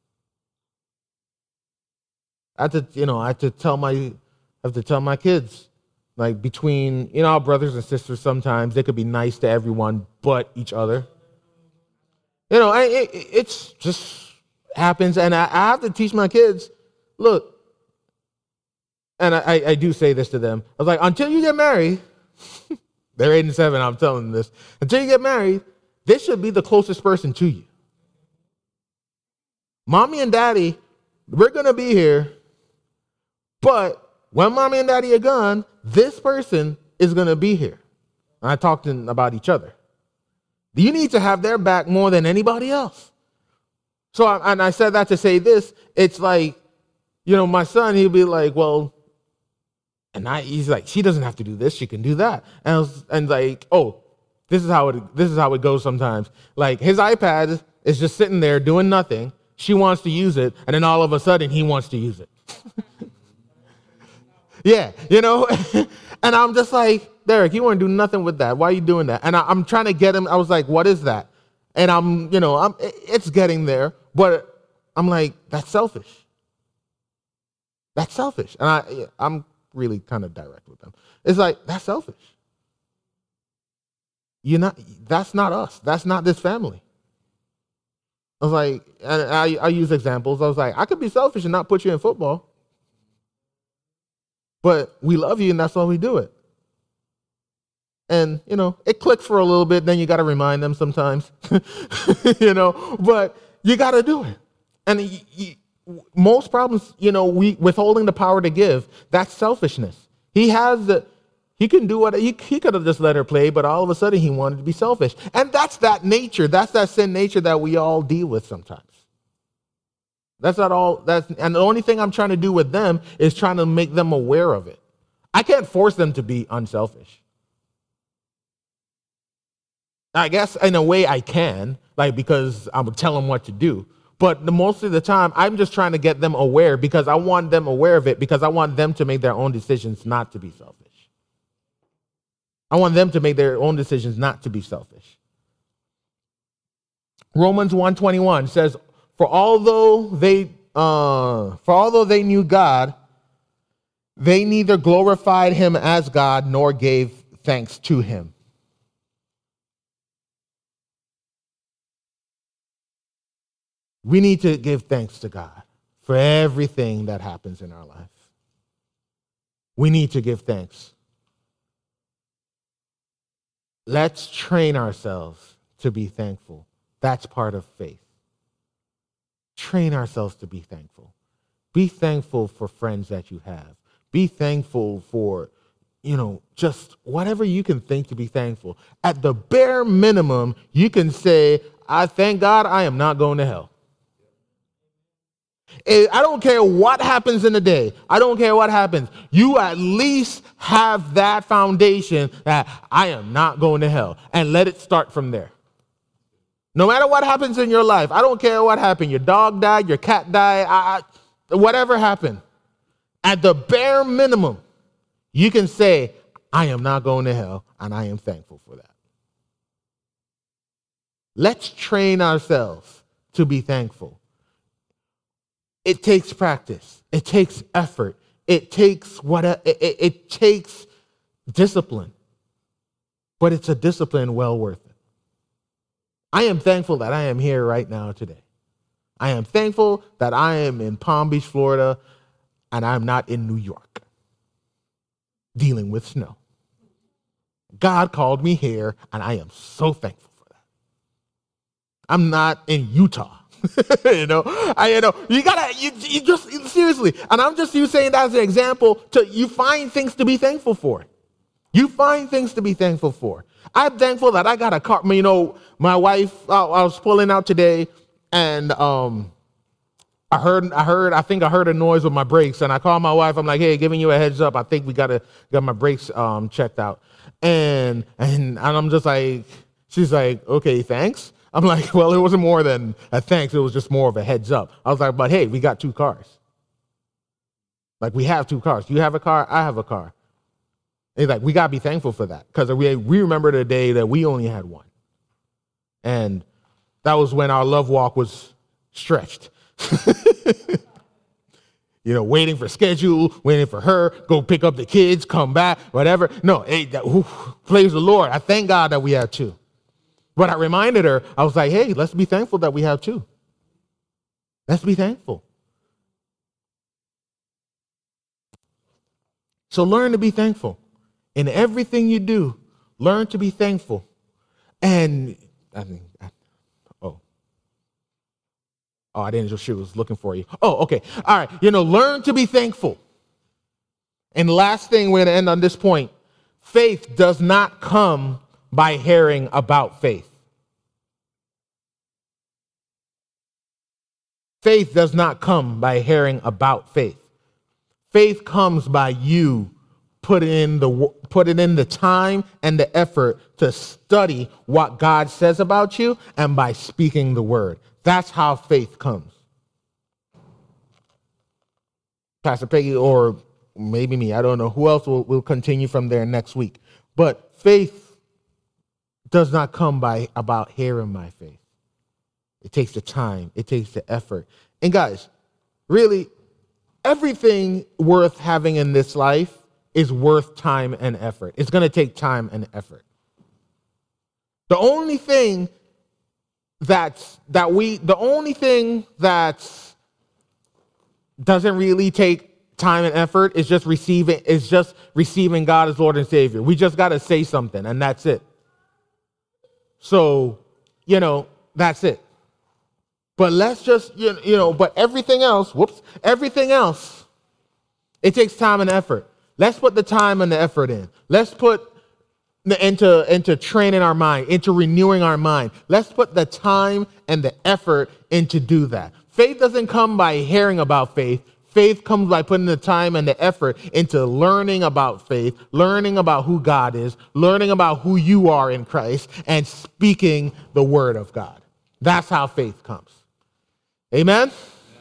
I have to tell my kids, like, between, our brothers and sisters, sometimes they could be nice to everyone but each other. It's just happens, and I have to teach my kids, look, and I do say this to them. I was like, until you get married, they're 8 and 7, I'm telling them this. Until you get married, this should be the closest person to you. Mommy and daddy, we're going to be here, but when mommy and daddy are gone, this person is going to be here. And I talked about each other. You need to have their back more than anybody else. So, I said that to say this. It's like, my son, he'll be like, well, he's like, she doesn't have to do this, she can do that. And like, oh, this is how it goes sometimes. Like, his iPad is just sitting there doing nothing. She wants to use it, and then all of a sudden he wants to use it. Yeah, and I'm just like, Derek, you want to do nothing with that. Why are you doing that? And I'm trying to get him. I was like, what is that? And it's getting there, but I'm like, that's selfish. That's selfish. And I'm really kind of direct with them. It's like, that's selfish. That's not us. That's not this family. I was like, and I use examples. I was like, I could be selfish and not put you in football, but we love you and that's why we do it. And, it clicks for a little bit, then you got to remind them sometimes, but you got to do it. And most problems, we withholding the power to give, that's selfishness. He can do what he could have just let her play, but all of a sudden he wanted to be selfish. And that's that nature, that's that sin nature that we all deal with sometimes. That's not all, and the only thing I'm trying to do with them is trying to make them aware of it. I can't force them to be unselfish. I guess in a way I can, because I'm tell them what to do. But most of the time, I'm just trying to get them aware because I want them aware of it because I want them to make their own decisions not to be selfish. I want them to make their own decisions not to be selfish. Romans 1:21 says, For although they knew God, they neither glorified him as God nor gave thanks to him. We need to give thanks to God for everything that happens in our life. We need to give thanks. Let's train ourselves to be thankful. That's part of faith. Train ourselves to be thankful. Be thankful for friends that you have. Be thankful for, just whatever you can think to be thankful. At the bare minimum, you can say, I thank God I am not going to hell. I don't care what happens in the day. I don't care what happens. You at least have that foundation that I am not going to hell. And let it start from there. No matter what happens in your life, I don't care what happened. Your dog died, your cat died, whatever happened. At the bare minimum, you can say, I am not going to hell, and I am thankful for that. Let's train ourselves to be thankful. It takes practice. It takes effort. It takes it takes discipline. But it's a discipline well worth it. I am thankful that I am here right now today. I am thankful that I am in Palm Beach, Florida, and I'm not in New York dealing with snow. God called me here, and I am so thankful for that. I'm not in Utah. You just seriously, and I'm just saying that as an example to you find things to be thankful for. You find things to be thankful for. I'm thankful that I got a car. My wife, I was pulling out today, and I think I heard a noise with my brakes, and I called my wife. I'm like, hey, giving you a heads up. I think we got my brakes checked out. And I'm just like, she's like, okay, thanks. I'm like, well, it wasn't more than a thanks. It was just more of a heads up. I was like, but hey, we got 2 cars. Like, we have 2 cars. You have a car, I have a car. It's like, we got to be thankful for that, because we remember the day that we only had 1. And that was when our love walk was stretched. Waiting for schedule, waiting for her, go pick up the kids, come back, whatever. No, praise the Lord. I thank God that we have 2. But I reminded her, I was like, hey, let's be thankful that we have 2. Let's be thankful. So learn to be thankful. In everything you do, learn to be thankful. And I didn't just, she was looking for you. Oh, okay. All right. Learn to be thankful. And last thing, we're going to end on this point. Faith does not come by hearing about faith. Faith does not come by hearing about faith. Faith comes by you putting in the time and the effort to study what God says about you, and by speaking the word. That's how faith comes. Pastor Peggy, or maybe me, I don't know. Who else will continue from there next week? But faith does not come by about hearing my faith. It takes the time. It takes the effort. And guys, really, everything worth having in this life is worth time and effort. It's going to take time and effort. The only thing that doesn't really take time and effort is just receiving God as Lord and Savior. We just got to say something, and that's it. So, that's it. But let's just, but everything else, it takes time and effort. Let's put the time and the effort in. Let's put into training our mind, into renewing our mind. Let's put the time and the effort into do that. Faith doesn't come by hearing about faith. Faith comes by putting the time and the effort into learning about faith, learning about who God is, learning about who you are in Christ, and speaking the word of God. That's how faith comes. Amen?